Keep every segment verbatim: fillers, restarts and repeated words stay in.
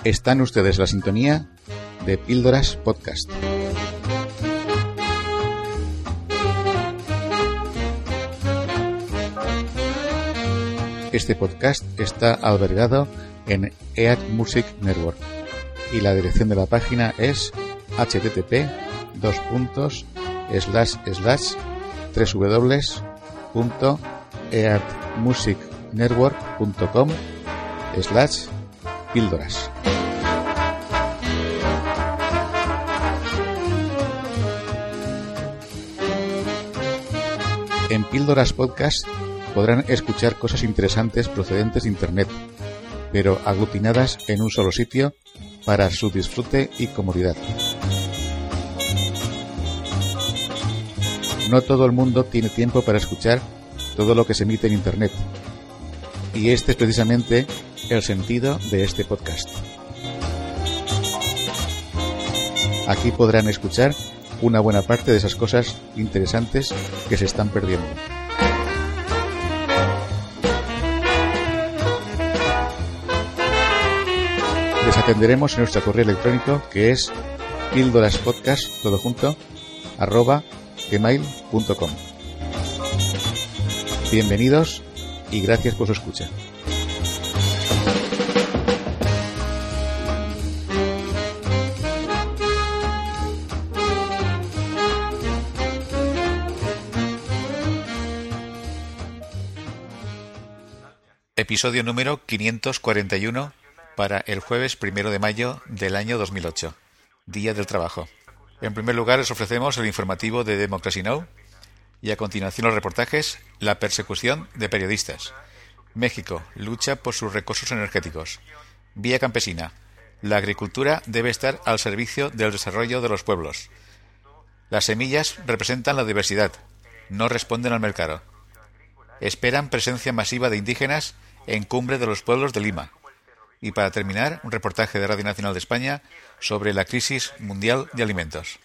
Están ustedes en la sintonía de Píldoras Podcast. Este podcast está albergado en E A D Music Network y la dirección de la página es http dos puntos slash slash www.eadmusicnetwork.com slash píldoras. En Píldoras Podcast podrán escuchar cosas interesantes procedentes de Internet, pero aglutinadas en un solo sitio para su disfrute y comodidad. No todo el mundo tiene tiempo para escuchar todo lo que se emite en Internet, y este es precisamente el sentido de este podcast. Aquí podrán escuchar una buena parte de esas cosas interesantes que se están perdiendo. Les atenderemos en nuestro correo electrónico, que es píldoraspodcast, todo junto, arroba gmail punto com. Bienvenidos y gracias por su escucha. Episodio número quinientos cuarenta y uno para el jueves primero de mayo del año dos mil ocho, Día del Trabajo. En primer lugar, les ofrecemos el informativo de Democracy Now! Y a continuación los reportajes: la persecución de periodistas. México lucha por sus recursos energéticos. Vía campesina. La agricultura debe estar al servicio del desarrollo de los pueblos. Las semillas representan la diversidad. No responden al mercado. Esperan presencia masiva de indígenas en Cumbre de los Pueblos de Lima. Y para terminar, un reportaje de Radio Nacional de España sobre la crisis mundial de alimentos.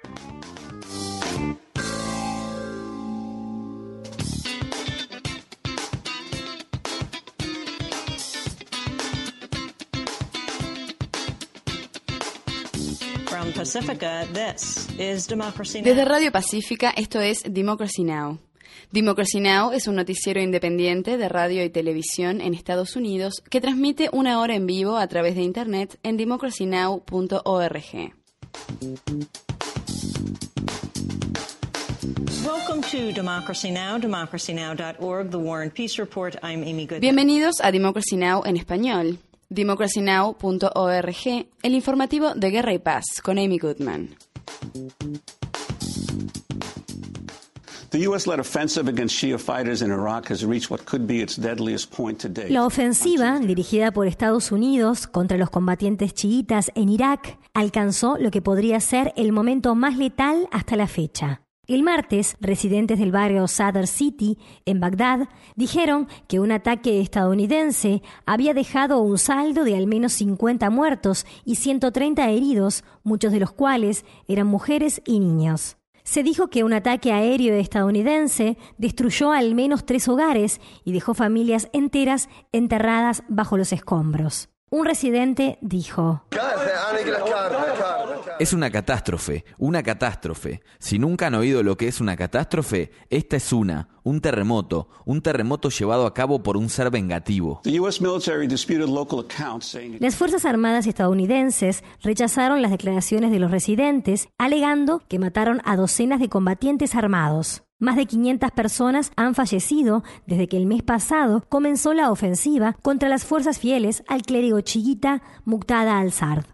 Desde Radio Pacífica, esto es Democracy Now! Democracy Now! Es un noticiero independiente de radio y televisión en Estados Unidos que transmite una hora en vivo a través de Internet en democracy now punto org. Bienvenidos a Democracy Now! En español. democracy now punto org, el informativo de Guerra y Paz con Amy Goodman. La ofensiva, dirigida por Estados Unidos contra los combatientes chiitas en Irak, alcanzó lo que podría ser el momento más letal hasta la fecha. El martes, residentes del barrio Sadr City, en Bagdad, dijeron que un ataque estadounidense había dejado un saldo de al menos cincuenta muertos y ciento treinta heridos, muchos de los cuales eran mujeres y niños. Se dijo que un ataque aéreo estadounidense destruyó al menos tres hogares y dejó familias enteras enterradas bajo los escombros. Un residente dijo: Es una catástrofe, una catástrofe. Si nunca han oído lo que es una catástrofe, esta es una, un terremoto, un terremoto llevado a cabo por un ser vengativo. Las Fuerzas Armadas estadounidenses rechazaron las declaraciones de los residentes, alegando que mataron a docenas de combatientes armados. Más de quinientas personas han fallecido desde que el mes pasado comenzó la ofensiva contra las fuerzas fieles al clérigo chiita Muqtada al-Sadr.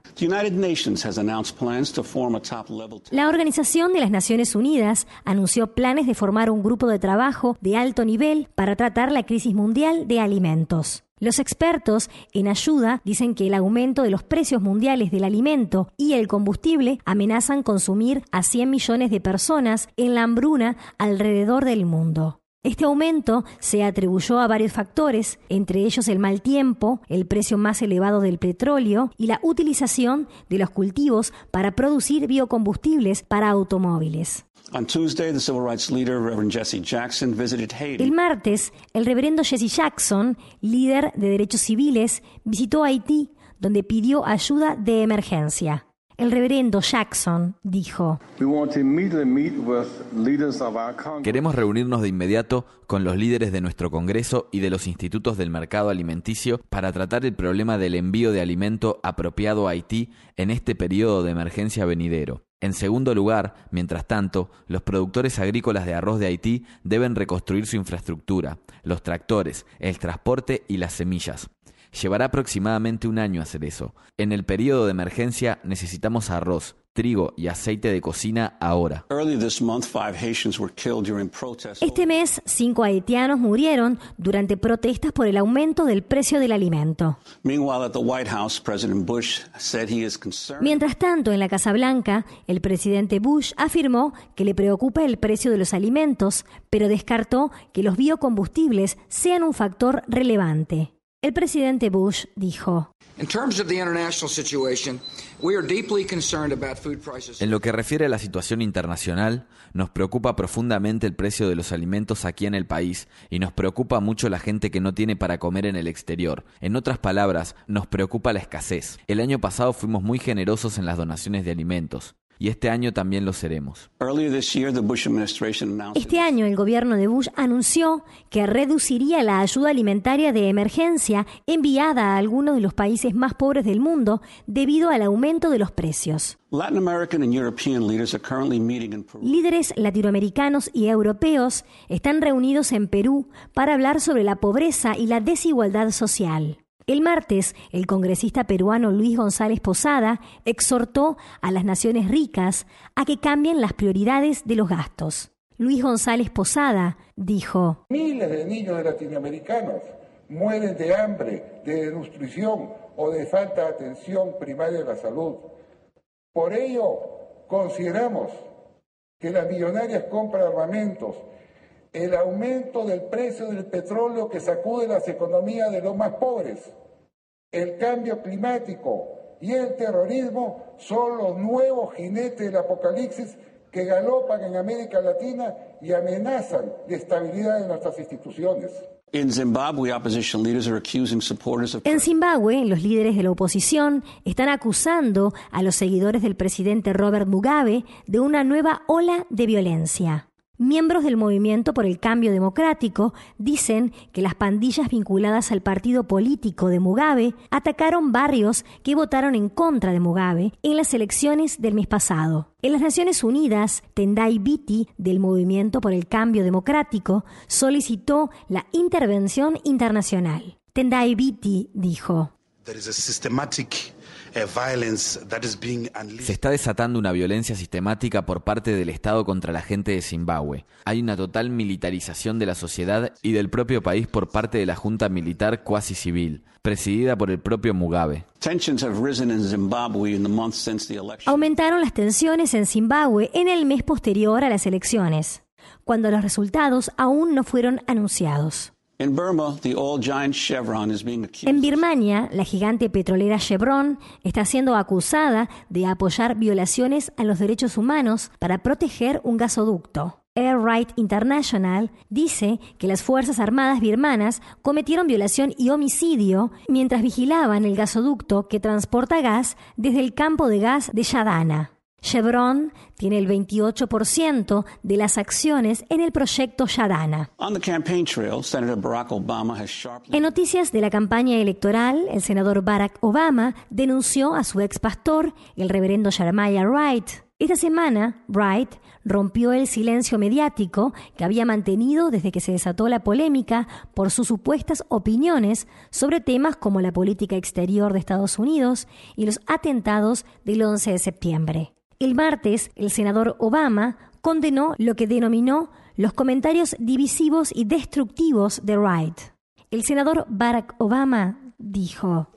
La Organización de las Naciones Unidas anunció planes de formar un grupo de trabajo de alto nivel para tratar la crisis mundial de alimentos. Los expertos en ayuda dicen que el aumento de los precios mundiales del alimento y el combustible amenazan consumir a cien millones de personas en la hambruna alrededor del mundo. Este aumento se atribuyó a varios factores, entre ellos el mal tiempo, el precio más elevado del petróleo y la utilización de los cultivos para producir biocombustibles para automóviles. El martes, el reverendo Jesse Jackson, líder de derechos civiles, visitó Haití, donde pidió ayuda de emergencia. El reverendo Jackson dijo: Queremos reunirnos de inmediato con los líderes de nuestro Congreso y de los institutos del mercado alimenticio para tratar el problema del envío de alimento apropiado a Haití en este periodo de emergencia venidero. En segundo lugar, mientras tanto, los productores agrícolas de arroz de Haití deben reconstruir su infraestructura, los tractores, el transporte y las semillas. Llevará aproximadamente un año hacer eso. En el periodo de emergencia necesitamos arroz, trigo y aceite de cocina ahora. Este mes, cinco haitianos murieron durante protestas por el aumento del precio del alimento. Mientras tanto, en la Casa Blanca, el presidente Bush afirmó que le preocupa el precio de los alimentos, pero descartó que los biocombustibles sean un factor relevante. El presidente Bush dijo: En lo que refiere a la situación internacional, nos preocupa profundamente el precio de los alimentos aquí en el país y nos preocupa mucho la gente que no tiene para comer en el exterior. En otras palabras, nos preocupa la escasez. El año pasado fuimos muy generosos en las donaciones de alimentos. Y este año también lo seremos. Este año el gobierno de Bush anunció que reduciría la ayuda alimentaria de emergencia enviada a algunos de los países más pobres del mundo debido al aumento de los precios. Líderes latinoamericanos y europeos están reunidos en Perú para hablar sobre la pobreza y la desigualdad social. El martes, el congresista peruano Luis González Posada exhortó a las naciones ricas a que cambien las prioridades de los gastos. Luis González Posada dijo: Miles de niños latinoamericanos mueren de hambre, de desnutrición o de falta de atención primaria de la salud. Por ello, consideramos que las millonarias compras de armamentos, el aumento del precio del petróleo que sacude las economías de los más pobres, el cambio climático y el terrorismo son los nuevos jinetes del apocalipsis que galopan en América Latina y amenazan la estabilidad de nuestras instituciones. En Zimbabue, los líderes de la oposición están acusando a los seguidores del presidente Robert Mugabe de una nueva ola de violencia. Miembros del Movimiento por el Cambio Democrático dicen que las pandillas vinculadas al partido político de Mugabe atacaron barrios que votaron en contra de Mugabe en las elecciones del mes pasado. En las Naciones Unidas, Tendai Biti, del Movimiento por el Cambio Democrático, solicitó la intervención internacional. Tendai Biti dijo: Se está desatando una violencia sistemática por parte del Estado contra la gente de Zimbabue. Hay una total militarización de la sociedad y del propio país por parte de la junta militar cuasi civil, presidida por el propio Mugabe. Aumentaron las tensiones en Zimbabue en el mes posterior a las elecciones, cuando los resultados aún no fueron anunciados. In Burma, the oil giant Chevron is being accused. En Birmania, la gigante petrolera Chevron está siendo acusada de apoyar violaciones a los derechos humanos para proteger un gasoducto. Air Right International dice que las Fuerzas Armadas birmanas cometieron violación y homicidio mientras vigilaban el gasoducto que transporta gas desde el campo de gas de Yadana. Chevron tiene el veintiocho por ciento de las acciones en el proyecto Yadana. En noticias de la campaña electoral, el senador Barack Obama denunció a su ex pastor, el reverendo Jeremiah Wright. Esta semana, Wright rompió el silencio mediático que había mantenido desde que se desató la polémica por sus supuestas opiniones sobre temas como la política exterior de Estados Unidos y los atentados del once de septiembre. El martes, el senador Obama condenó lo que denominó los comentarios divisivos y destructivos de Wright. El senador Barack Obama dijo: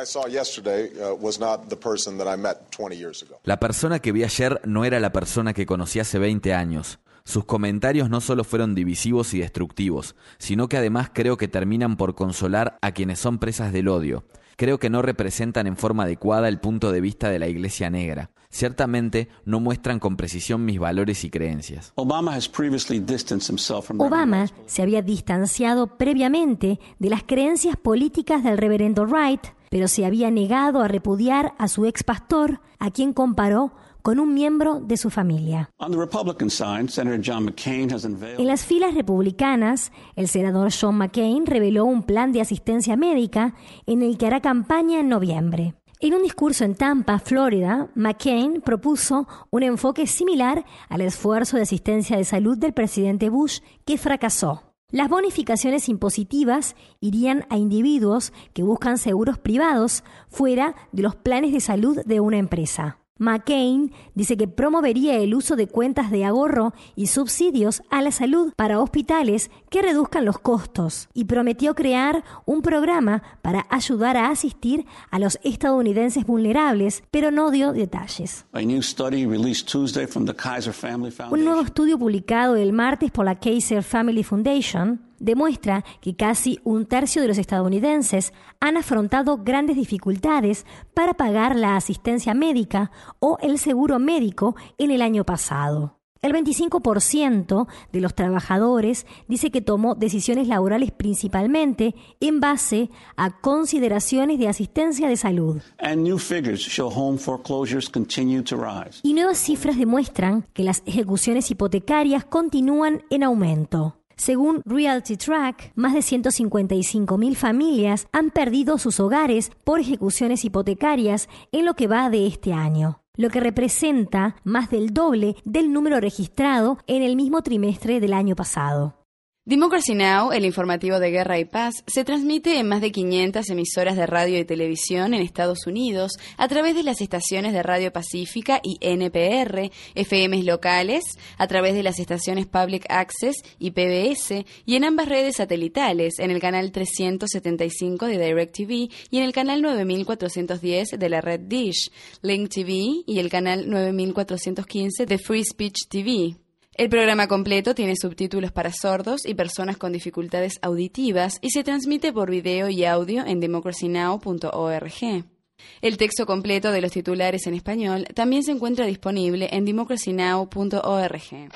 La persona que vi ayer no era la persona que conocí hace veinte años. Sus comentarios no solo fueron divisivos y destructivos, sino que además creo que terminan por consolar a quienes son presas del odio. Creo que no representan en forma adecuada el punto de vista de la Iglesia negra. Ciertamente no muestran con precisión mis valores y creencias. Obama se había distanciado previamente de las creencias políticas del reverendo Wright pero se había negado a repudiar a su ex pastor, a quien comparó con un miembro de su familia. En las filas republicanas, el senador John McCain reveló un plan de asistencia médica en el que hará campaña en noviembre. En un discurso en Tampa, Florida, McCain propuso un enfoque similar al esfuerzo de asistencia de salud del presidente Bush, que fracasó. Las bonificaciones impositivas irían a individuos que buscan seguros privados fuera de los planes de salud de una empresa. McCain dice que promovería el uso de cuentas de ahorro y subsidios a la salud para hospitales que reduzcan los costos y prometió crear un programa para ayudar a asistir a los estadounidenses vulnerables, pero no dio detalles. Un nuevo estudio publicado el martes por la Kaiser Family Foundation demuestra que casi un tercio de los estadounidenses han afrontado grandes dificultades para pagar la asistencia médica o el seguro médico en el año pasado. El veinticinco por ciento de los trabajadores dice que tomó decisiones laborales principalmente en base a consideraciones de asistencia de salud. Y nuevas cifras demuestran que las ejecuciones hipotecarias continúan en aumento. Según Realty Track, más de ciento cincuenta y cinco mil familias han perdido sus hogares por ejecuciones hipotecarias en lo que va de este año, lo que representa más del doble del número registrado en el mismo trimestre del año pasado. Democracy Now!, el informativo de Guerra y Paz, se transmite en más de quinientas emisoras de radio y televisión en Estados Unidos a través de las estaciones de Radio Pacífica y N P R, F Ms locales, a través de las estaciones Public Access y P B S, y en ambas redes satelitales, en el canal trescientos setenta y cinco de DirecTV y en el canal nueve mil cuatrocientos diez de la red Dish, Link T V y el canal nueve mil cuatrocientos quince de Free Speech T V. El programa completo tiene subtítulos para sordos y personas con dificultades auditivas y se transmite por video y audio en democracy now punto org. El texto completo de los titulares en español también se encuentra disponible en democracy now punto org.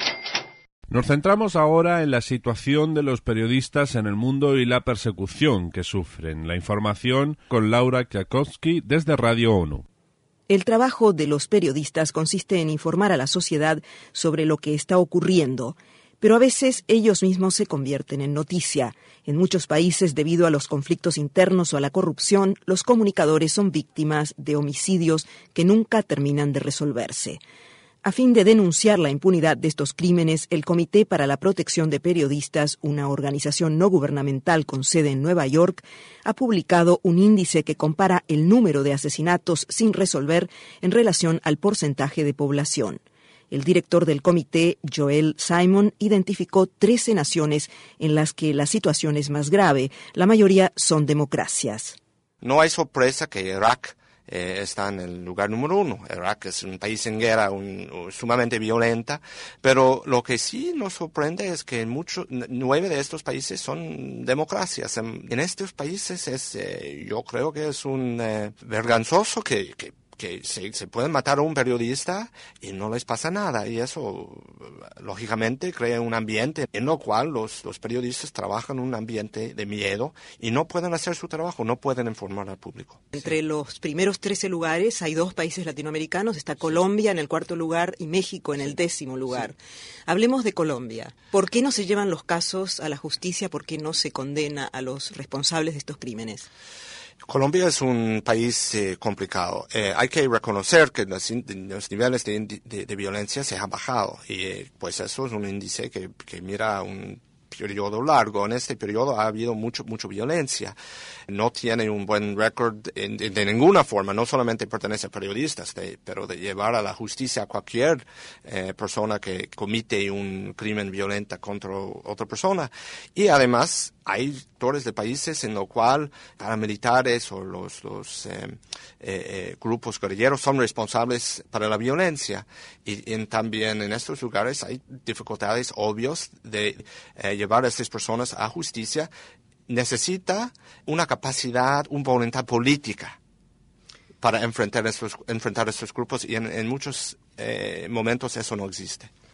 Nos centramos ahora en la situación de los periodistas en el mundo y la persecución que sufren. La información con Laura Kwiatkowski desde Radio ONU. El trabajo de los periodistas consiste en informar a la sociedad sobre lo que está ocurriendo, pero a veces ellos mismos se convierten en noticia. En muchos países, debido a los conflictos internos o a la corrupción, los comunicadores son víctimas de homicidios que nunca terminan de resolverse. A fin de denunciar la impunidad de estos crímenes, el Comité para la Protección de Periodistas, una organización no gubernamental con sede en Nueva York, ha publicado un índice que compara el número de asesinatos sin resolver en relación al porcentaje de población. El director del comité, Joel Simon, identificó trece naciones en las que la situación es más grave. La mayoría son democracias. No hay sorpresa que Irak Eh, está en el lugar número uno. Irak es un país en guerra un, un, sumamente violenta, pero lo que sí nos sorprende es que mucho, nueve de estos países son democracias. En, en estos países es, eh, yo creo que es un eh, vergonzoso que, que que se, se pueden matar a un periodista y no les pasa nada, y eso lógicamente crea un ambiente en lo cual los, los periodistas trabajan en un ambiente de miedo y no pueden hacer su trabajo, no pueden informar al público. Entre sí. Los primeros trece lugares hay dos países latinoamericanos, está Colombia en el cuarto lugar y México en el décimo lugar. Sí. Hablemos de Colombia. ¿Por qué no se llevan los casos a la justicia? ¿Por qué no se condena a los responsables de estos crímenes? Colombia es un país eh, complicado. Eh, hay que reconocer que los, los niveles de, de, de violencia se han bajado y eh, pues eso es un índice que, que mira un periodo largo. En este periodo ha habido mucho, mucha violencia. No tiene un buen récord de, de, de ninguna forma, no solamente pertenece a periodistas, de, pero de llevar a la justicia a cualquier eh, persona que comete un crimen violento contra otra persona. Y además hay sectores de países en los cuales paramilitares o los, los eh, eh, eh, grupos guerrilleros son responsables para la violencia. Y, y también en estos lugares hay dificultades obvias de eh, llevar a estas personas a justicia. Necesita una capacidad, una voluntad política para enfrentar estos, enfrentar estos grupos y en, en muchos eh, momentos eso no existe.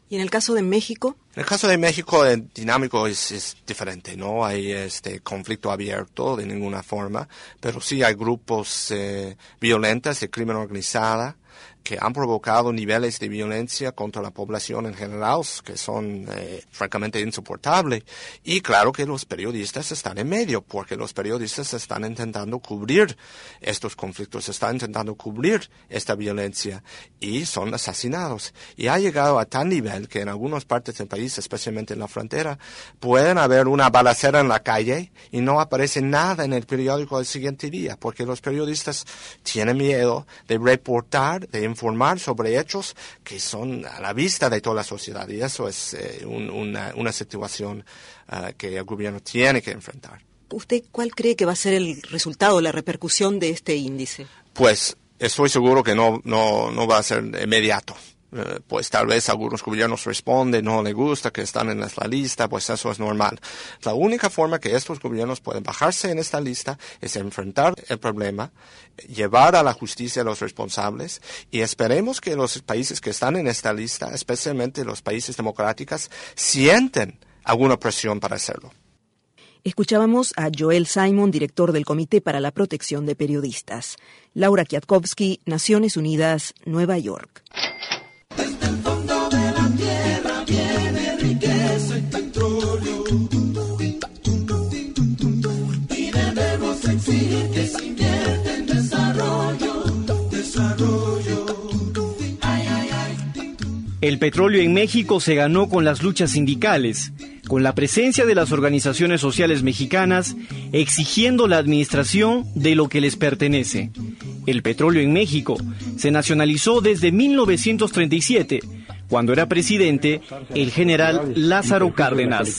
¿Y en el caso de México? En el caso de México, el dinámico es, es diferente, no hay este conflicto abierto de ninguna forma, pero sí hay grupos eh, violentos de crimen organizada que han provocado niveles de violencia contra la población en general que son eh, francamente insoportables. Y claro que los periodistas están en medio, porque los periodistas están intentando cubrir estos conflictos, están intentando cubrir esta violencia y son asesinados. Y ha llegado a tal nivel que en algunas partes del país, especialmente en la frontera, pueden haber una balacera en la calle y no aparece nada en el periódico del siguiente día, porque los periodistas tienen miedo de reportar, de informar sobre hechos que son a la vista de toda la sociedad, y eso es eh, un, una, una situación uh, que el gobierno tiene que enfrentar. ¿Usted cuál cree que va a ser el resultado, la repercusión de este índice? Pues estoy seguro que no, no, no va a ser inmediato. Uh, pues tal vez algunos gobiernos responden, no les gusta que están en la lista, pues eso es normal. La única forma que estos gobiernos pueden bajarse en esta lista es enfrentar el problema, llevar a la justicia a los responsables, y esperemos que los países que están en esta lista, especialmente los países democráticos, sienten alguna presión para hacerlo. Escuchábamos a Joel Simon, director del Comité para la Protección de Periodistas. Laura Kwiatkowski, Naciones Unidas, Nueva York. Desde el fondo de la tierra viene riqueza y petróleo, y debemos exigir que se invierta en desarrollo, desarrollo. Ay, ay, ay. El petróleo en México se ganó con las luchas sindicales, con la presencia de las organizaciones sociales mexicanas exigiendo la administración de lo que les pertenece. El petróleo en México se nacionalizó desde mil novecientos treinta y siete, cuando era presidente el general Lázaro Cárdenas.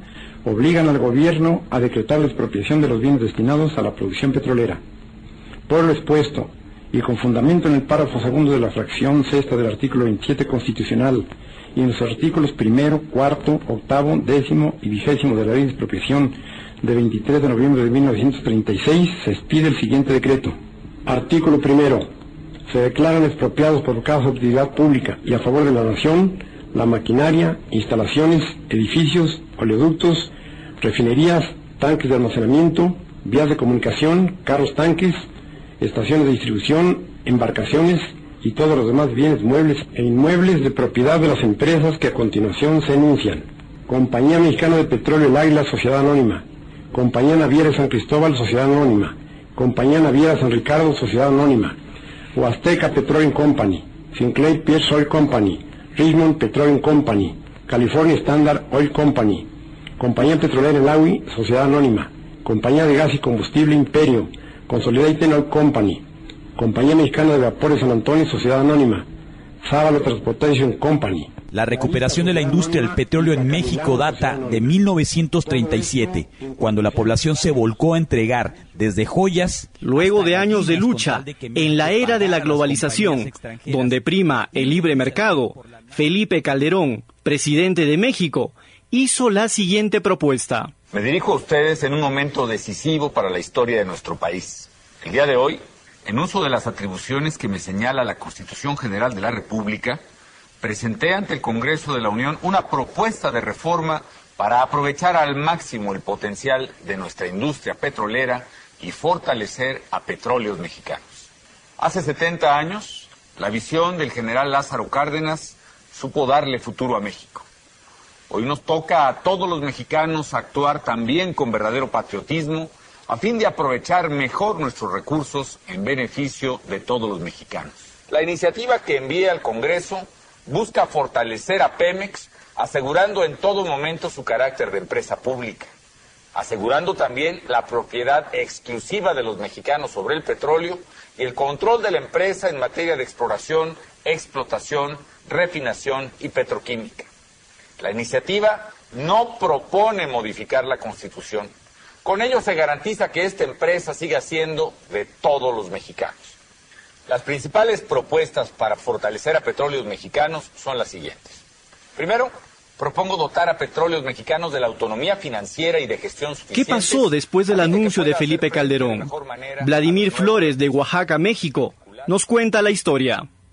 Obligan al gobierno a decretar la expropiación de los bienes destinados a la producción petrolera. Por lo expuesto, y con fundamento en el párrafo segundo de la fracción sexta del artículo veintisiete constitucional, y en los artículos primero, cuarto, octavo, décimo y vigésimo de la ley de expropiación de veintitrés de noviembre de mil novecientos treinta y seis, se expide el siguiente decreto. Artículo primero. Se declaran expropiados por causa de utilidad pública y a favor de la nación la maquinaria, instalaciones, edificios, oleoductos, refinerías, tanques de almacenamiento, vías de comunicación, carros tanques, estaciones de distribución, embarcaciones y todos los demás bienes muebles e inmuebles de propiedad de las empresas que a continuación se enuncian. Compañía Mexicana de Petróleo El Águila, Sociedad Anónima. Compañía Naviera San Cristóbal, Sociedad Anónima. Compañía Naviera San Ricardo, Sociedad Anónima. Huasteca Petroleum Company. Sinclair Pierce Oil Company. Richmond Petroleum Company. California Standard Oil Company. Compañía Petrolera El Agui, Sociedad Anónima. Compañía de Gas y Combustible Imperio. Consolidated Oil Company. Compañía Mexicana de Vapores San Antonio, Sociedad Anónima. Sábalo Transportation Company. La recuperación de la industria del petróleo en México data de mil novecientos treinta y siete, cuando la población se volcó a entregar desde joyas. Luego de años de lucha, en la era de la globalización, donde prima el libre mercado, Felipe Calderón, presidente de México, hizo la siguiente propuesta. Me dirijo a ustedes en un momento decisivo para la historia de nuestro país. El día de hoy, en uso de las atribuciones que me señala la Constitución General de la República, presenté ante el Congreso de la Unión una propuesta de reforma para aprovechar al máximo el potencial de nuestra industria petrolera y fortalecer a Petróleos Mexicanos. Hace setenta años, la visión del general Lázaro Cárdenas supo darle futuro a México. Hoy nos toca a todos los mexicanos actuar también con verdadero patriotismo a fin de aprovechar mejor nuestros recursos en beneficio de todos los mexicanos. La iniciativa que envié al Congreso busca fortalecer a Pemex, asegurando en todo momento su carácter de empresa pública, asegurando también la propiedad exclusiva de los mexicanos sobre el petróleo y el control de la empresa en materia de exploración, explotación, refinación y petroquímica. La iniciativa no propone modificar la Constitución. Con ello se garantiza que esta empresa siga siendo de todos los mexicanos. Las principales propuestas para fortalecer a Petróleos Mexicanos son las siguientes. Primero, propongo dotar a Petróleos Mexicanos de la autonomía financiera y de gestión suficiente. ¿Qué pasó después del anuncio de Felipe Calderón? Vladimir Flores, de Oaxaca, México, nos cuenta la historia.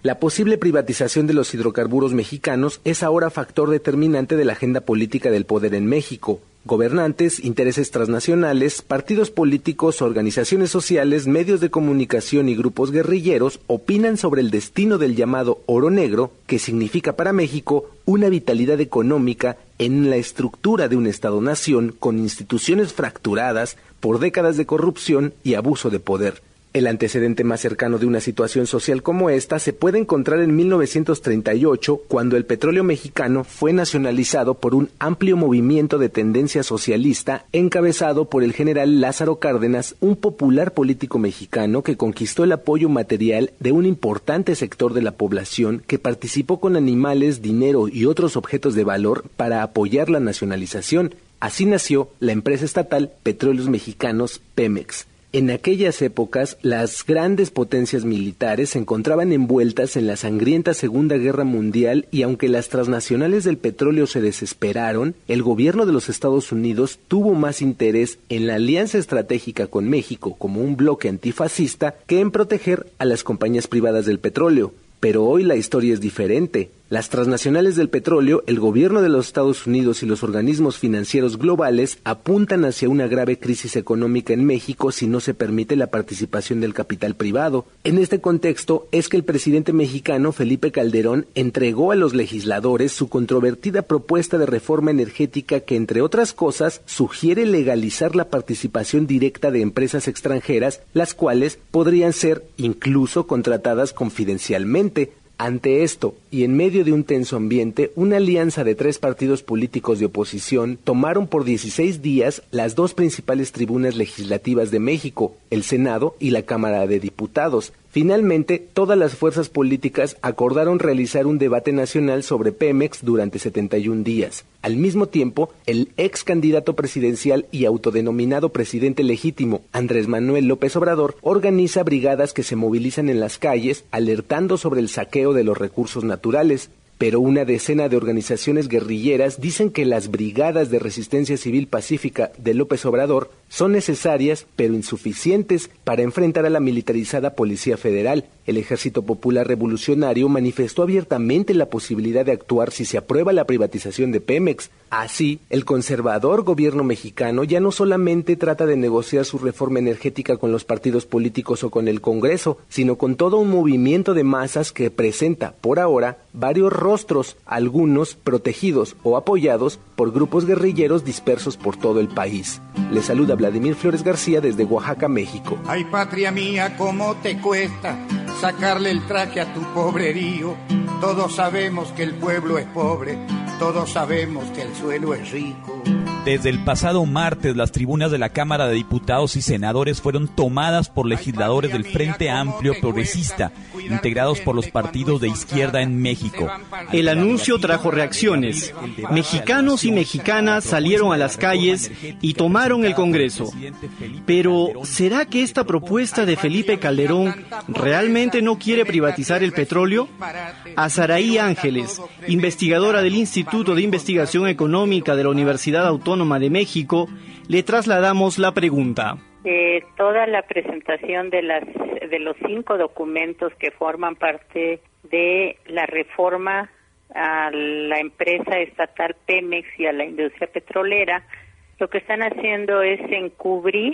La posible privatización de los hidrocarburos mexicanos es ahora factor determinante de la agenda política del poder en México. Gobernantes, intereses transnacionales, partidos políticos, organizaciones sociales, medios de comunicación y grupos guerrilleros opinan sobre el destino del llamado oro negro, que significa para México una vitalidad económica en la estructura de un Estado-nación con instituciones fracturadas por décadas de corrupción y abuso de poder. El antecedente más cercano de una situación social como esta se puede encontrar en mil novecientos treinta y ocho, cuando el petróleo mexicano fue nacionalizado por un amplio movimiento de tendencia socialista encabezado por el general Lázaro Cárdenas, un popular político mexicano que conquistó el apoyo material de un importante sector de la población que participó con animales, dinero y otros objetos de valor para apoyar la nacionalización. Así nació la empresa estatal Petróleos Mexicanos, Pemex. En aquellas épocas, las grandes potencias militares se encontraban envueltas en la sangrienta Segunda Guerra Mundial y aunque las transnacionales del petróleo se desesperaron, el gobierno de los Estados Unidos tuvo más interés en la alianza estratégica con México como un bloque antifascista que en proteger a las compañías privadas del petróleo. Pero hoy la historia es diferente. Las transnacionales del petróleo, el gobierno de los Estados Unidos y los organismos financieros globales apuntan hacia una grave crisis económica en México si no se permite la participación del capital privado. En este contexto es que el presidente mexicano Felipe Calderón entregó a los legisladores su controvertida propuesta de reforma energética que, entre otras cosas, sugiere legalizar la participación directa de empresas extranjeras, las cuales podrían ser incluso contratadas confidencialmente. Ante esto, y en medio de un tenso ambiente, una alianza de tres partidos políticos de oposición tomaron por dieciséis días las dos principales tribunas legislativas de México, el Senado y la Cámara de Diputados. Finalmente, todas las fuerzas políticas acordaron realizar un debate nacional sobre Pemex durante setenta y un días. Al mismo tiempo, el ex candidato presidencial y autodenominado presidente legítimo, Andrés Manuel López Obrador, organiza brigadas que se movilizan en las calles, alertando sobre el saqueo de los recursos naturales. Pero una decena de organizaciones guerrilleras dicen que las brigadas de resistencia civil pacífica de López Obrador son necesarias, pero insuficientes para enfrentar a la militarizada Policía Federal. El Ejército Popular Revolucionario manifestó abiertamente la posibilidad de actuar si se aprueba la privatización de Pemex. Así, el conservador gobierno mexicano ya no solamente trata de negociar su reforma energética con los partidos políticos o con el Congreso, sino con todo un movimiento de masas que presenta, por ahora, varios rostros, algunos protegidos o apoyados por grupos guerrilleros dispersos por todo el país. Le saluda Vladimir Flores García desde Oaxaca, México. Ay, patria mía, ¿cómo te cuesta sacarle el traje a tu pobrerío? Todos sabemos que el pueblo es pobre, todos sabemos que el suelo es rico. Desde el pasado martes, las tribunas de la Cámara de Diputados y Senadores fueron tomadas por legisladores del Frente Amplio Progresista, integrados por los partidos de izquierda en México. El anuncio trajo reacciones. Mexicanos y mexicanas salieron a las calles y tomaron el Congreso. Pero, ¿será que esta propuesta de Felipe Calderón realmente no quiere privatizar el petróleo? A Saraí Ángeles, investigadora del Instituto de Investigación Económica de la Universidad Autónoma de México, le trasladamos la pregunta. Eh, toda la presentación de, las, de los cinco documentos que forman parte de la reforma a la empresa estatal Pemex y a la industria petrolera, lo que están haciendo es encubrir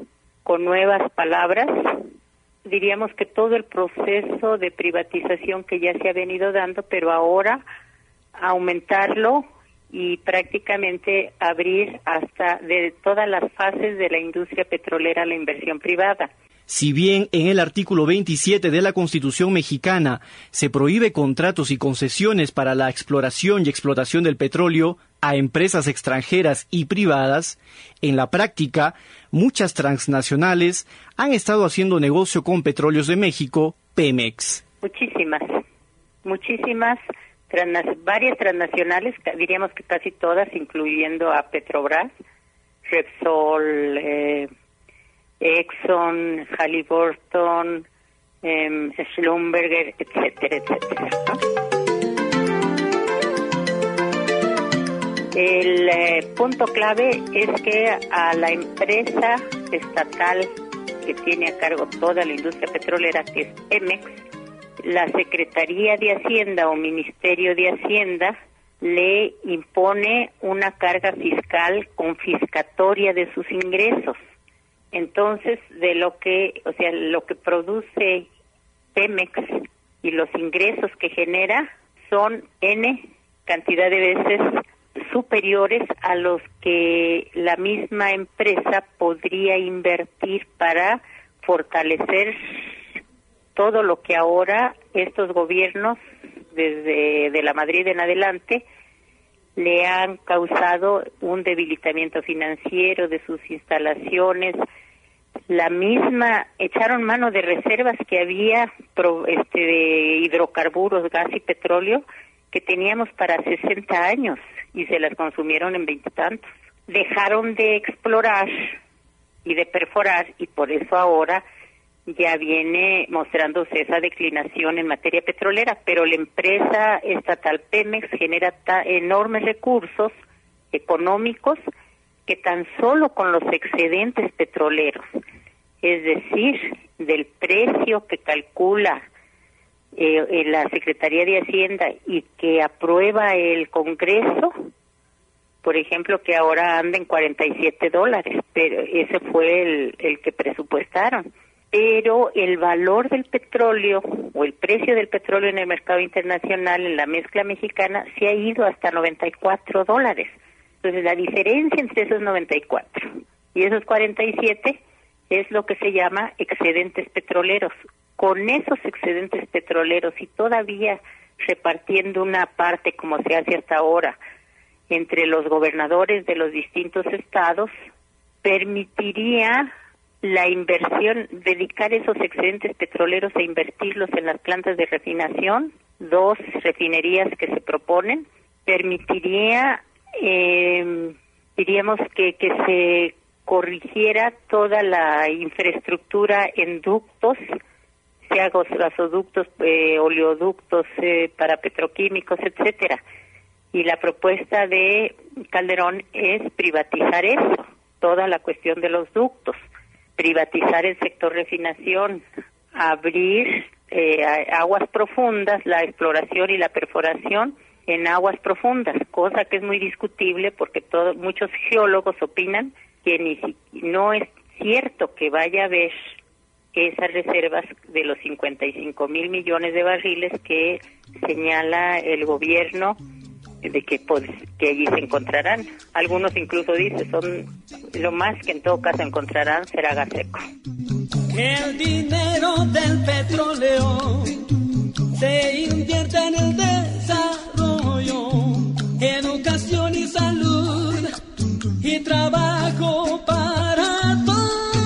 con nuevas palabras, diríamos que todo el proceso de privatización que ya se ha venido dando, pero ahora aumentarlo y prácticamente abrir hasta de todas las fases de la industria petrolera a la inversión privada. Si bien en el artículo veintisiete de la Constitución mexicana se prohíbe contratos y concesiones para la exploración y explotación del petróleo a empresas extranjeras y privadas, en la práctica, muchas transnacionales han estado haciendo negocio con Petróleos de México, Pemex. Muchísimas, muchísimas, trans, varias transnacionales, diríamos que casi todas, incluyendo a Petrobras, Repsol, eh, Exxon, Halliburton, eh, Schlumberger, etcétera, etcétera, ¿no? El eh, punto clave es que a la empresa estatal que tiene a cargo toda la industria petrolera, que es Pemex, la Secretaría de Hacienda o Ministerio de Hacienda le impone una carga fiscal confiscatoria de sus ingresos. Entonces, de lo que, o sea, lo que produce Pemex y los ingresos que genera son N cantidad de veces superiores a los que la misma empresa podría invertir para fortalecer todo lo que ahora estos gobiernos, desde de la Madrid en adelante, le han causado un debilitamiento financiero de sus instalaciones. La misma, echaron mano de reservas que había pro, este, de hidrocarburos, gas y petróleo, que teníamos para sesenta años y se las consumieron en veintitantos. Dejaron de explorar y de perforar y por eso ahora ya viene mostrándose esa declinación en materia petrolera, pero la empresa estatal Pemex genera ta- enormes recursos económicos que tan solo con los excedentes petroleros, es decir, del precio que calcula eh, eh, la Secretaría de Hacienda y que aprueba el Congreso, por ejemplo, que ahora anda en cuarenta y siete dólares, pero ese fue el, el que presupuestaron. Pero el valor del petróleo o el precio del petróleo en el mercado internacional, en la mezcla mexicana, se ha ido hasta noventa y cuatro dólares. Entonces, la diferencia entre esos noventa y cuatro y esos cuarenta y siete es lo que se llama excedentes petroleros. Con esos excedentes petroleros y todavía repartiendo una parte, como se hace hasta ahora, entre los gobernadores de los distintos estados, permitiría la inversión, dedicar esos excedentes petroleros e invertirlos en las plantas de refinación, dos refinerías que se proponen, permitiría, eh, diríamos que, que se corrigiera toda la infraestructura en ductos, sea gasoductos, eh, oleoductos eh, para petroquímicos, etcétera. Y la propuesta de Calderón es privatizar eso, toda la cuestión de los ductos, privatizar el sector refinación, abrir eh, aguas profundas, la exploración y la perforación en aguas profundas, cosa que es muy discutible porque todo, muchos geólogos opinan que ni si, no es cierto que vaya a haber esas reservas de los cincuenta y cinco mil millones de barriles que señala el gobierno de que, pues, que allí se encontrarán. Algunos incluso dicen, son lo más que en todo caso encontrarán será gas seco. El dinero del petróleo se invierte en el desarrollo, educación y salud y trabajo para todos.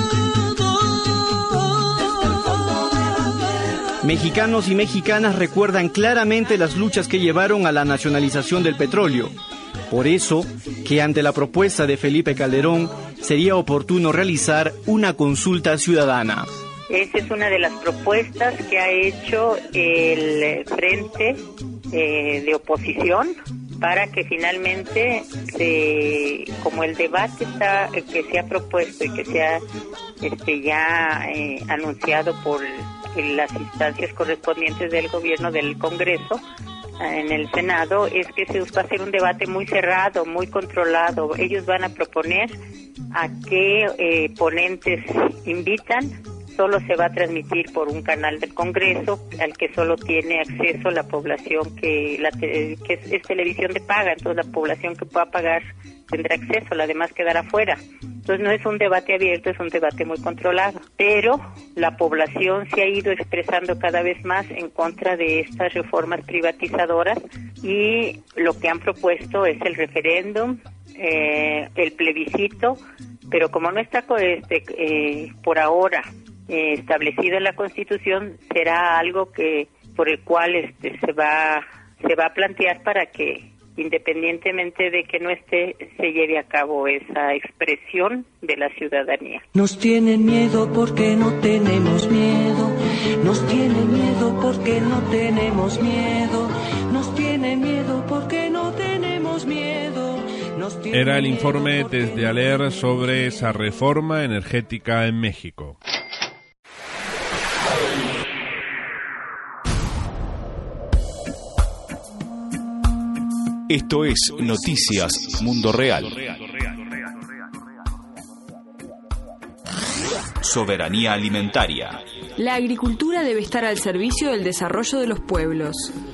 Mexicanos y mexicanas recuerdan claramente las luchas que llevaron a la nacionalización del petróleo. Por eso, que ante la propuesta de Felipe Calderón, sería oportuno realizar una consulta ciudadana. Esa es una de las propuestas que ha hecho el Frente eh, de Oposición para que finalmente, se, como el debate está que se ha propuesto y que se ha este, ya eh, anunciado por en las instancias correspondientes del gobierno, del Congreso, en el Senado, es que se va a hacer un debate muy cerrado, muy controlado. Ellos van a proponer a qué eh, ponentes invitan. Solo se va a transmitir por un canal del Congreso al que solo tiene acceso la población que, la te, que es, es televisión de paga, entonces la población que pueda pagar tendrá acceso, la demás quedará fuera. Entonces no es un debate abierto, es un debate muy controlado, pero la población se ha ido expresando cada vez más en contra de estas reformas privatizadoras y lo que han propuesto es el referéndum, eh, el plebiscito, pero como no está este, eh, por ahora eh, establecido en la Constitución, será algo que por el cual este, se va se va a plantear para que, independientemente de que no esté, se lleve a cabo esa expresión de la ciudadanía. Nos tienen miedo porque no tenemos miedo, nos tienen miedo porque no tenemos miedo, nos tienen miedo porque no tenemos miedo. Nos tienen Era el informe miedo desde Aler sobre esa reforma energética en México. Esto es Noticias Mundo Real. Soberanía alimentaria. La agricultura debe estar al servicio del desarrollo de los pueblos.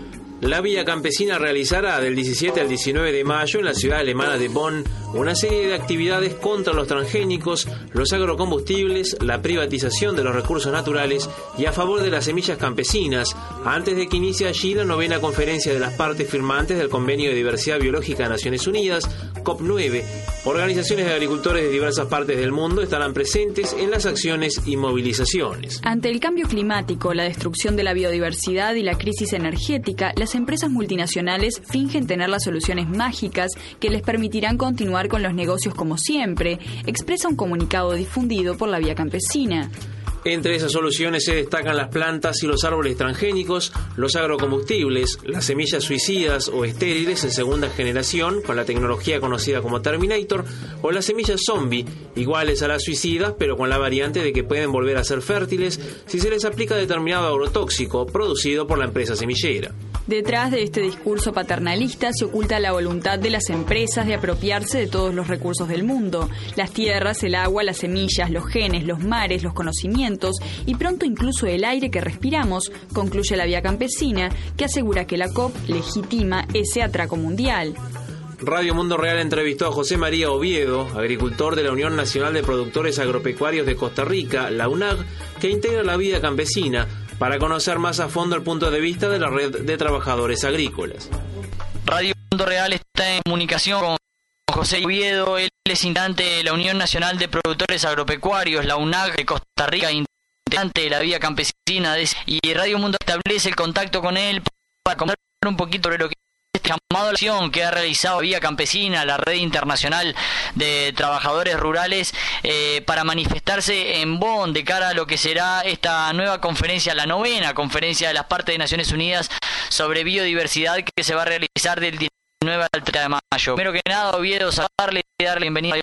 La Vía Campesina realizará del diecisiete al diecinueve de mayo en la ciudad alemana de Bonn una serie de actividades contra los transgénicos, los agrocombustibles, la privatización de los recursos naturales y a favor de las semillas campesinas, antes de que inicie allí la novena conferencia de las partes firmantes del Convenio de Diversidad Biológica de Naciones Unidas, COP nueve. Organizaciones de agricultores de diversas partes del mundo estarán presentes en las acciones y movilizaciones. Ante el cambio climático, la destrucción de la biodiversidad y la crisis energética, las empresas multinacionales fingen tener las soluciones mágicas que les permitirán continuar con los negocios como siempre, expresa un comunicado difundido por la Vía Campesina. Entre esas soluciones se destacan las plantas y los árboles transgénicos, los agrocombustibles, las semillas suicidas o estériles en segunda generación con la tecnología conocida como Terminator, o las semillas zombie, iguales a las suicidas pero con la variante de que pueden volver a ser fértiles si se les aplica determinado agrotóxico producido por la empresa semillera. Detrás de este discurso paternalista se oculta la voluntad de las empresas de apropiarse de todos los recursos del mundo: las tierras, el agua, las semillas, los genes, los mares, los conocimientos y pronto incluso el aire que respiramos, concluye la Vía Campesina, que asegura que la COP legitima ese atraco mundial. Radio Mundo Real entrevistó a José María Oviedo, agricultor de la Unión Nacional de Productores Agropecuarios de Costa Rica, la U N A G, que integra la Vía Campesina, para conocer más a fondo el punto de vista de la red de trabajadores agrícolas. Radio Mundo Real está en comunicación con José Oviedo. Él es integrante de la Unión Nacional de Productores Agropecuarios, la U N A G de Costa Rica, integrante de la Vía Campesina, y Radio Mundo establece el contacto con él para comentar un poquito sobre lo que este llamado a la acción que ha realizado Vía Campesina, la red internacional de trabajadores rurales, eh, para manifestarse en Bonn de cara a lo que será esta nueva conferencia, la novena conferencia de las partes de Naciones Unidas sobre biodiversidad, que se va a realizar del diecinueve al treinta de mayo. Primero que nada, Oviedo, saludarle y darle bienvenida.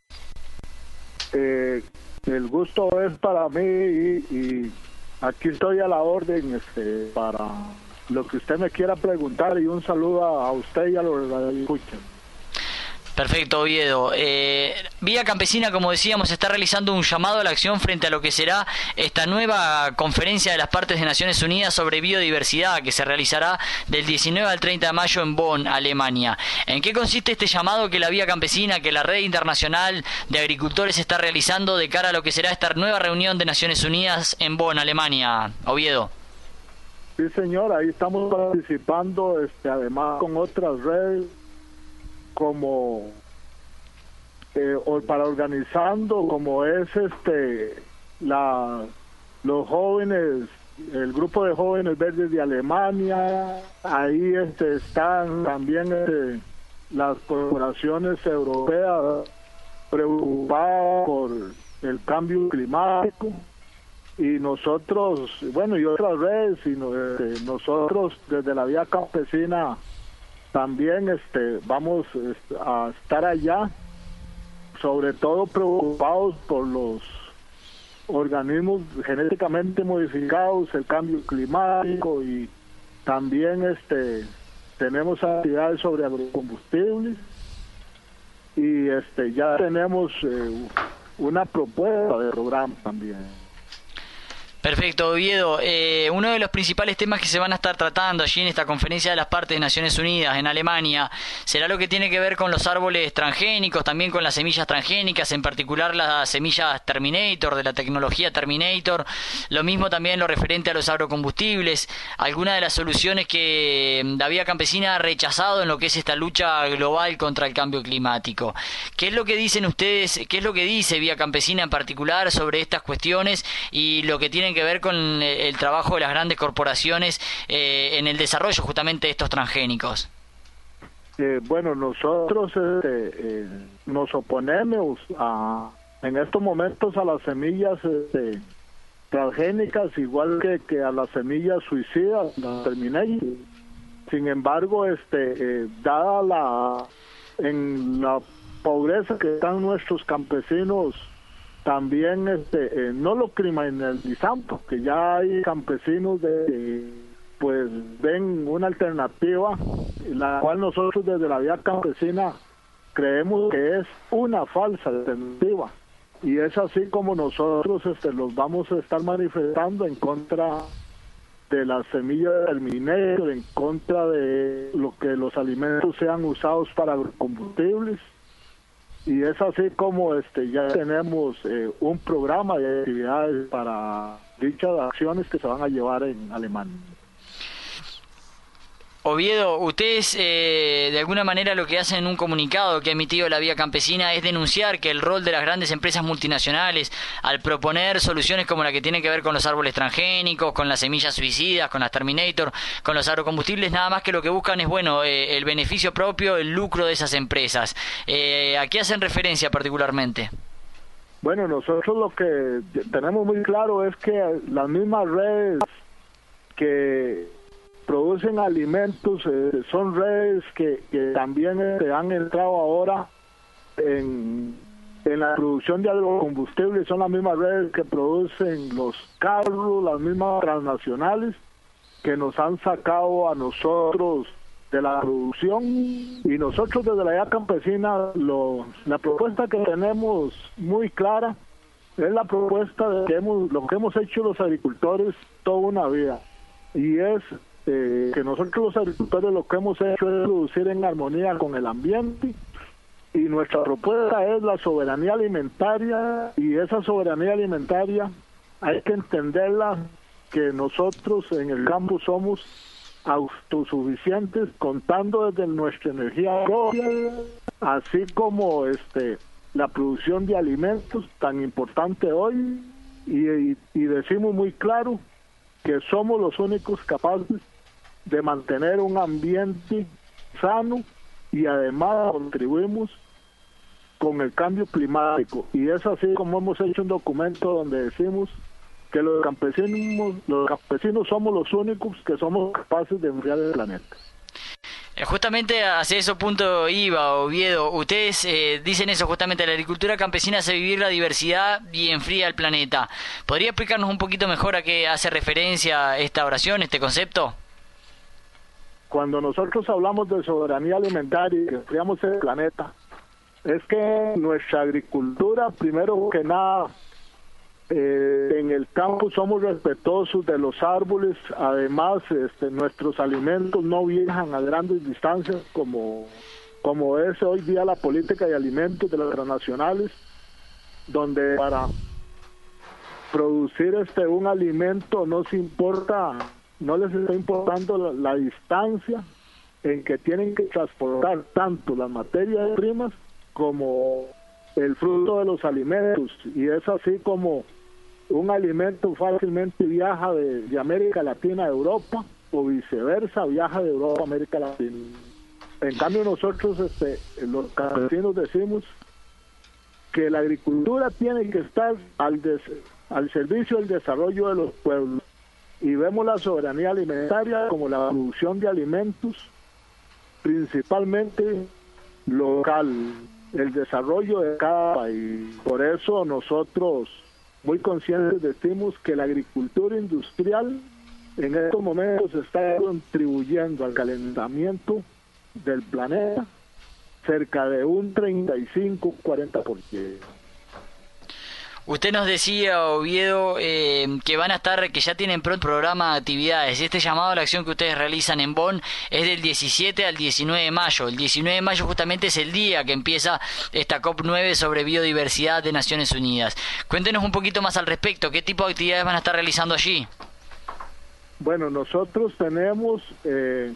Eh, el gusto es para mí y, y aquí estoy a la orden este, para lo que usted me quiera preguntar, y un saludo a, a usted y a los que escuchan. Perfecto, Oviedo. Eh, Vía Campesina, como decíamos, está realizando un llamado a la acción frente a lo que será esta nueva conferencia de las partes de Naciones Unidas sobre biodiversidad, que se realizará del diecinueve al treinta de mayo en Bonn, Alemania. ¿En qué consiste este llamado que la Vía Campesina, que la red internacional de agricultores está realizando de cara a lo que será esta nueva reunión de Naciones Unidas en Bonn, Alemania, Oviedo? Sí, señor, ahí estamos participando, este, además con otras redes, como eh, o para organizando, como es este la los jóvenes, el grupo de jóvenes verdes de Alemania. Ahí este están también este, las corporaciones europeas preocupadas por el cambio climático, y nosotros, bueno, y otras redes, y este, nosotros desde la Vía Campesina también este vamos este, a estar allá, sobre todo preocupados por los organismos genéticamente modificados, el cambio climático, y también este tenemos actividades sobre agrocombustibles, y este ya tenemos eh, una propuesta de programa también. Perfecto, Oviedo. Eh, uno de los principales temas que se van a estar tratando allí en esta conferencia de las partes de Naciones Unidas en Alemania será lo que tiene que ver con los árboles transgénicos, también con las semillas transgénicas, en particular las semillas Terminator, de la tecnología Terminator. Lo mismo también lo referente a los agrocombustibles, algunas de las soluciones que la Vía Campesina ha rechazado en lo que es esta lucha global contra el cambio climático. ¿Qué es lo que dicen ustedes, qué es lo que dice Vía Campesina en particular sobre estas cuestiones y lo que tiene que ver con el trabajo de las grandes corporaciones eh, en el desarrollo justamente de estos transgénicos? Eh, bueno, nosotros este, eh, nos oponemos a, en estos momentos a las semillas este, transgénicas, igual que, que a las semillas suicidas, las Terminator. Sin embargo, este, eh, dada la en la pobreza que están nuestros campesinos, también este eh, no lo criminalizamos, porque ya hay campesinos de, pues ven una alternativa, la cual nosotros desde la Vía Campesina creemos que es una falsa alternativa, y es así como nosotros este, los vamos a estar manifestando en contra de las semillas de Terminator, en contra de lo que los alimentos sean usados para combustibles, y es así como este ya tenemos eh, un programa de actividades para dichas acciones que se van a llevar en Alemania. Oviedo, ustedes eh, de alguna manera lo que hacen en un comunicado que ha emitido la Vía Campesina es denunciar que el rol de las grandes empresas multinacionales al proponer soluciones como la que tiene que ver con los árboles transgénicos, con las semillas suicidas, con las Terminator, con los agrocombustibles, nada más que lo que buscan es bueno eh, el beneficio propio, el lucro de esas empresas. Eh, ¿A qué hacen referencia particularmente? Bueno, nosotros lo que tenemos muy claro es que las mismas redes que producen alimentos, eh, son redes que, que también eh, han entrado ahora en, en la producción de agrocombustibles, son las mismas redes que producen los carros, las mismas transnacionales que nos han sacado a nosotros de la producción, y nosotros desde la Vía Campesina lo, la propuesta que tenemos muy clara es la propuesta de que hemos, lo que hemos hecho los agricultores toda una vida, y es Eh, que nosotros los agricultores lo que hemos hecho es producir en armonía con el ambiente, y nuestra propuesta es la soberanía alimentaria, y esa soberanía alimentaria hay que entenderla que nosotros en el campo somos autosuficientes contando desde nuestra energía propia, así como este la producción de alimentos tan importante hoy, y, y, y decimos muy claro que somos los únicos capaces de mantener un ambiente sano, y además contribuimos con el cambio climático, y es así como hemos hecho un documento donde decimos que los campesinos, los campesinos somos los únicos que somos capaces de enfriar el planeta. Justamente hacia ese punto iba, Oviedo. Ustedes eh, dicen eso justamente, la agricultura campesina hace vivir la diversidad y enfría el planeta. ¿Podría explicarnos un poquito mejor a qué hace referencia esta oración, este concepto? Cuando nosotros hablamos de soberanía alimentaria y que enfriamos el planeta, es que nuestra agricultura, primero que nada, eh, en el campo somos respetuosos de los árboles, además este, nuestros alimentos no viajan a grandes distancias como, como es hoy día la política de alimentos de las transnacionales, donde para producir este un alimento no se importa, no les está importando la, la distancia en que tienen que transportar tanto las materias primas como el fruto de los alimentos, y es así como un alimento fácilmente viaja de, de América Latina a Europa, o viceversa, viaja de Europa a América Latina. En cambio nosotros este, los campesinos decimos que la agricultura tiene que estar al, des, al servicio del desarrollo de los pueblos, y vemos la soberanía alimentaria como la producción de alimentos principalmente local, el desarrollo de cada país. Por eso nosotros muy conscientes decimos que la agricultura industrial en estos momentos está contribuyendo al calentamiento del planeta cerca de un treinta y cinco a cuarenta por ciento. Usted nos decía, Oviedo, eh, que van a estar, que ya tienen pronto programa de actividades. Este llamado a la acción que ustedes realizan en Bonn es del diecisiete al diecinueve de mayo. El diecinueve de mayo justamente es el día que empieza esta COP nueve sobre biodiversidad de Naciones Unidas. Cuéntenos un poquito más al respecto. ¿Qué tipo de actividades van a estar realizando allí? Bueno, nosotros tenemos eh,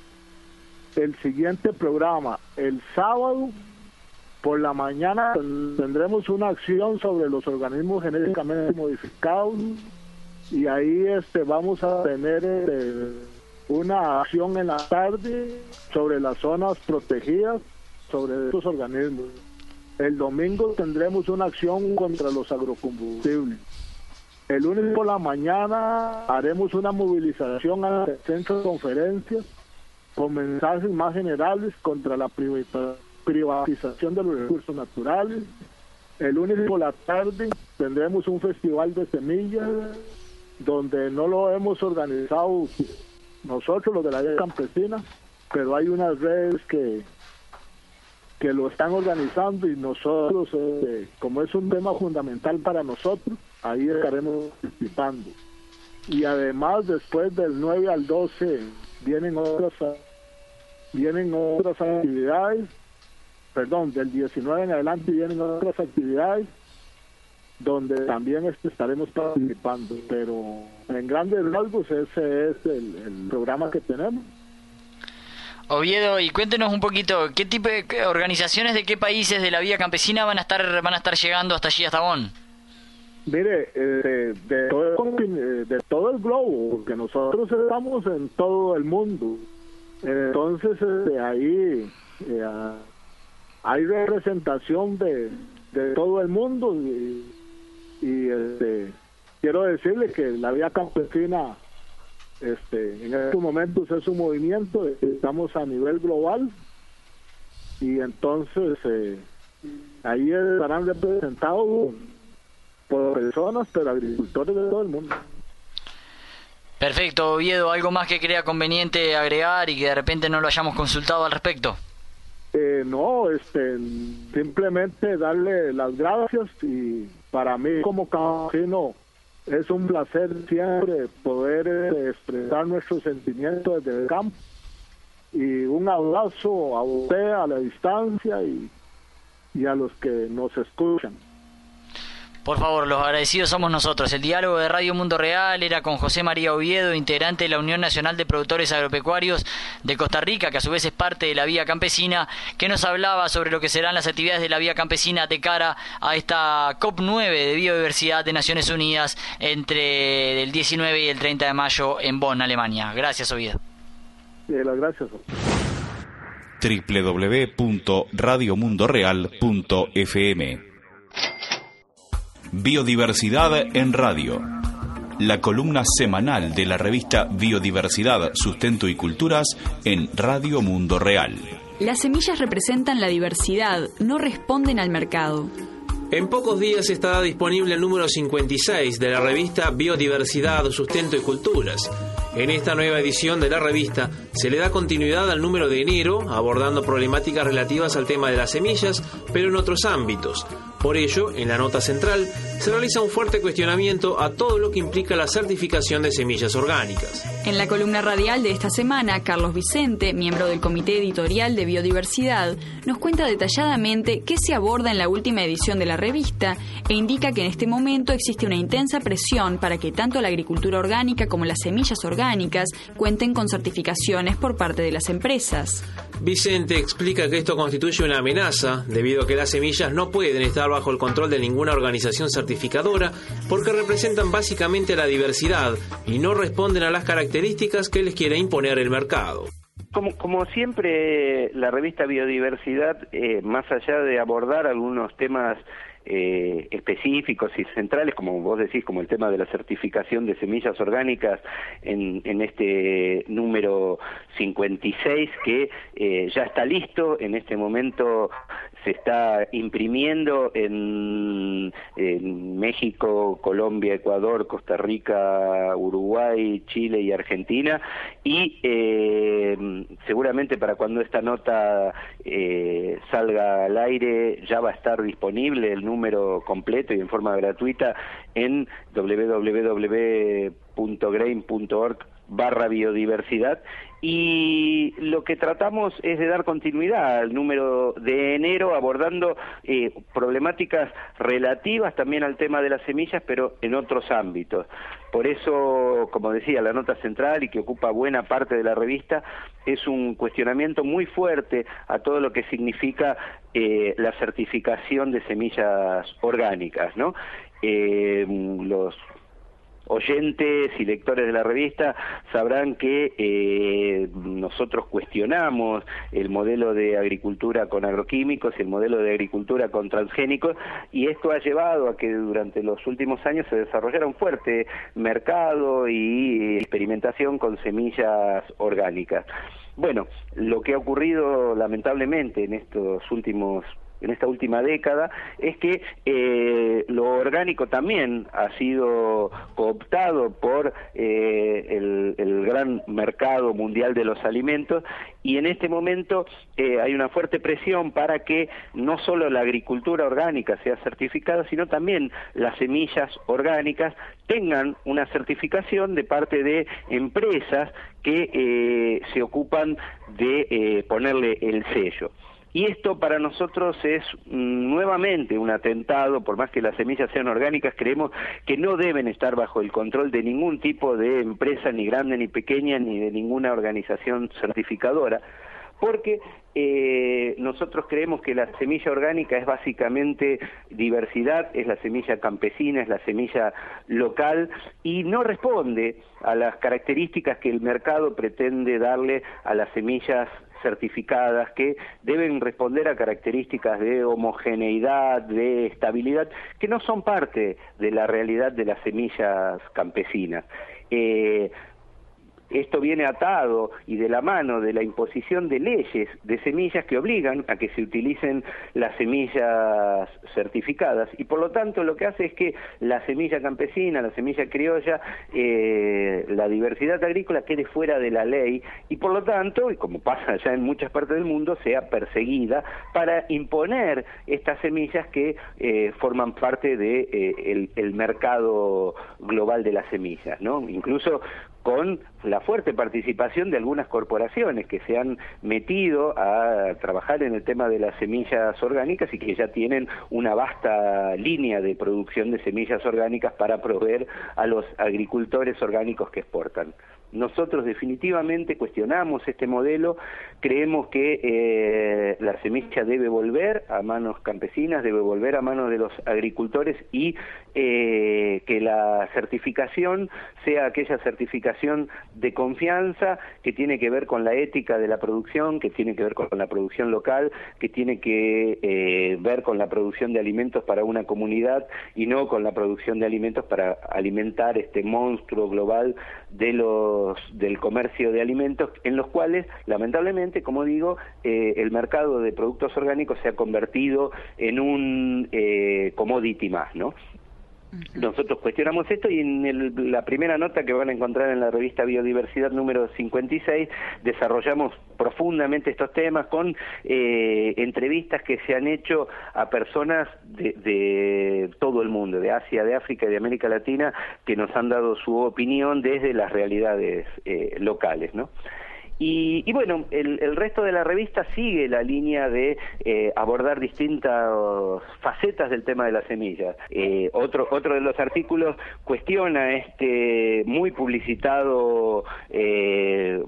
el siguiente programa. El sábado por la mañana tendremos una acción sobre los organismos genéticamente modificados, y ahí este vamos a tener eh, una acción en la tarde sobre las zonas protegidas sobre estos organismos. El domingo tendremos una acción contra los agrocombustibles. El lunes por la mañana haremos una movilización a el centro de conferencias con mensajes más generales contra la privatización privatización de los recursos naturales. El lunes por la tarde tendremos un festival de semillas donde no lo hemos organizado nosotros los de la Vía Campesina, pero hay unas redes que que lo están organizando y nosotros, eh, como es un tema fundamental para nosotros, ahí estaremos participando. Y además, después del nueve al doce vienen otras vienen otras actividades, perdón, del diecinueve en adelante vienen otras actividades donde también este, estaremos participando, pero en grandes rasgos ese es el, el programa que tenemos. Oviedo, y cuéntenos un poquito, ¿qué tipo de qué organizaciones de qué países de la Vía Campesina van a estar van a estar llegando hasta allí, hasta Bonn? Mire, eh, de, todo el, de todo el globo, porque nosotros estamos en todo el mundo, entonces eh, ahí eh, hay representación de, de todo el mundo y, y este, quiero decirle que la Vía Campesina Este, en estos momentos es un movimiento, estamos a nivel global y entonces eh, ahí estarán representados por personas, pero agricultores de todo el mundo. Perfecto, Oviedo, ¿algo más que crea conveniente agregar y que de repente no lo hayamos consultado al respecto? Eh, no, este, simplemente darle las gracias y para mí como campesino es un placer siempre poder eh, expresar nuestros sentimientos desde el campo. Y un abrazo a usted a la distancia y, y a los que nos escuchan. Por favor, los agradecidos somos nosotros. El diálogo de Radio Mundo Real era con José María Oviedo, integrante de la Unión Nacional de Productores Agropecuarios de Costa Rica, que a su vez es parte de la Vía Campesina, que nos hablaba sobre lo que serán las actividades de la Vía Campesina de cara a esta COP nueve de Biodiversidad de Naciones Unidas entre el diecinueve y el treinta de mayo en Bonn, Alemania. Gracias, Oviedo. Sí, las gracias. doble u doble u doble u punto radio mundo real punto f m. Biodiversidad en Radio. La columna semanal de la revista Biodiversidad, Sustento y Culturas en Radio Mundo Real. Las semillas representan la diversidad, no responden al mercado. En pocos días estará disponible el número cincuenta y seis de la revista Biodiversidad, Sustento y Culturas. En esta nueva edición de la revista se le da continuidad al número de enero, abordando problemáticas relativas al tema de las semillas, pero en otros ámbitos. Por ello, en la nota central, se realiza un fuerte cuestionamiento a todo lo que implica la certificación de semillas orgánicas. En la columna radial de esta semana, Carlos Vicente, miembro del Comité Editorial de Biodiversidad, nos cuenta detalladamente qué se aborda en la última edición de la revista e indica que en este momento existe una intensa presión para que tanto la agricultura orgánica como las semillas orgánicas cuenten con certificaciones por parte de las empresas. Vicente explica que esto constituye una amenaza, debido a que las semillas no pueden estar bajo el control de ninguna organización certificadora porque representan básicamente la diversidad y no responden a las características que les quiere imponer el mercado. Como, como siempre, la revista Biodiversidad, eh, más allá de abordar algunos temas eh, específicos y centrales, como vos decís, como el tema de la certificación de semillas orgánicas en, en este número cincuenta y seis, que eh, ya está listo, en este momento se está imprimiendo en, en México, Colombia, Ecuador, Costa Rica, Uruguay, Chile y Argentina, y eh, seguramente para cuando esta nota eh, salga al aire ya va a estar disponible el número completo y en forma gratuita en doble u doble u doble u punto grain punto org barra biodiversidad, y lo que tratamos es de dar continuidad al número de enero abordando eh, problemáticas relativas también al tema de las semillas, pero en otros ámbitos. Por eso, como decía, la nota central, y que ocupa buena parte de la revista, es un cuestionamiento muy fuerte a todo lo que significa eh, la certificación de semillas orgánicas, ¿no? Eh, los oyentes y lectores de la revista sabrán que eh, nosotros cuestionamos el modelo de agricultura con agroquímicos y el modelo de agricultura con transgénicos, y esto ha llevado a que durante los últimos años se desarrollara un fuerte mercado y experimentación con semillas orgánicas. Bueno, lo que ha ocurrido lamentablemente en estos últimos en esta última década, es que eh, lo orgánico también ha sido cooptado por eh, el, el gran mercado mundial de los alimentos, y en este momento eh, hay una fuerte presión para que no solo la agricultura orgánica sea certificada, sino también las semillas orgánicas tengan una certificación de parte de empresas que eh, se ocupan de eh, ponerle el sello. Y esto para nosotros es mm, nuevamente un atentado. Por más que las semillas sean orgánicas, creemos que no deben estar bajo el control de ningún tipo de empresa, ni grande ni pequeña, ni de ninguna organización certificadora, porque eh, nosotros creemos que la semilla orgánica es básicamente diversidad, es la semilla campesina, es la semilla local, y no responde a las características que el mercado pretende darle a las semillas certificadas, que deben responder a características de homogeneidad, de estabilidad, que no son parte de la realidad de las semillas campesinas. Eh, Esto viene atado y de la mano de la imposición de leyes de semillas que obligan a que se utilicen las semillas certificadas, y por lo tanto lo que hace es que la semilla campesina, la semilla criolla, eh, la diversidad agrícola quede fuera de la ley, y por lo tanto, y como pasa ya en muchas partes del mundo, sea perseguida para imponer estas semillas que eh, forman parte de eh, el, el mercado global de las semillas, ¿no? Incluso con la fuerte participación de algunas corporaciones que se han metido a trabajar en el tema de las semillas orgánicas y que ya tienen una vasta línea de producción de semillas orgánicas para proveer a los agricultores orgánicos que exportan. Nosotros definitivamente cuestionamos este modelo, creemos que eh, la semilla debe volver a manos campesinas, debe volver a manos de los agricultores, y eh, que la certificación sea aquella certificación de confianza que tiene que ver con la ética de la producción, que tiene que ver con la producción local, que tiene que eh, ver con la producción de alimentos para una comunidad y no con la producción de alimentos para alimentar este monstruo global de los del comercio de alimentos, en los cuales, lamentablemente, como digo, eh, el mercado de productos orgánicos se ha convertido en un eh, commodity más, ¿no? Nosotros cuestionamos esto, y en el, la primera nota que van a encontrar en la revista Biodiversidad número cincuenta y seis desarrollamos profundamente estos temas con eh, entrevistas que se han hecho a personas de, de todo el mundo, de Asia, de África y de América Latina, que nos han dado su opinión desde las realidades eh, locales, ¿no? Y, y bueno, el, el resto de la revista sigue la línea de eh, abordar distintas facetas del tema de la semilla. Eh, otro, otro de los artículos cuestiona este muy publicitado eh,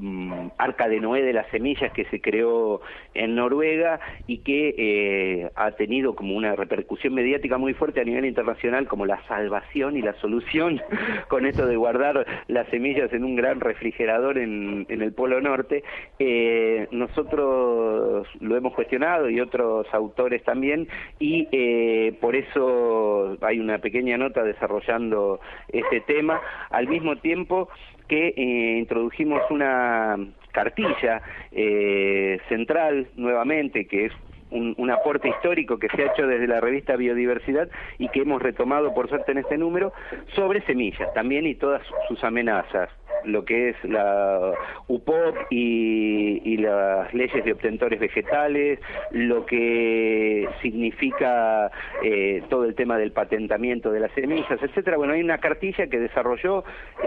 Arca de Noé de las semillas que se creó en Noruega y que eh, ha tenido como una repercusión mediática muy fuerte a nivel internacional como la salvación y la solución con esto de guardar las semillas en un gran refrigerador en, en el Polo Norte. Eh, nosotros lo hemos cuestionado y otros autores también, y eh, por eso hay una pequeña nota desarrollando este tema, al mismo tiempo que eh, introdujimos una cartilla eh, central nuevamente, que es Un, un aporte histórico que se ha hecho desde la revista Biodiversidad y que hemos retomado por suerte en este número, sobre semillas también y todas sus amenazas, lo que es la U P O P y, y las leyes de obtentores vegetales, lo que significa eh, todo el tema del patentamiento de las semillas, etcétera. Bueno, hay una cartilla que desarrolló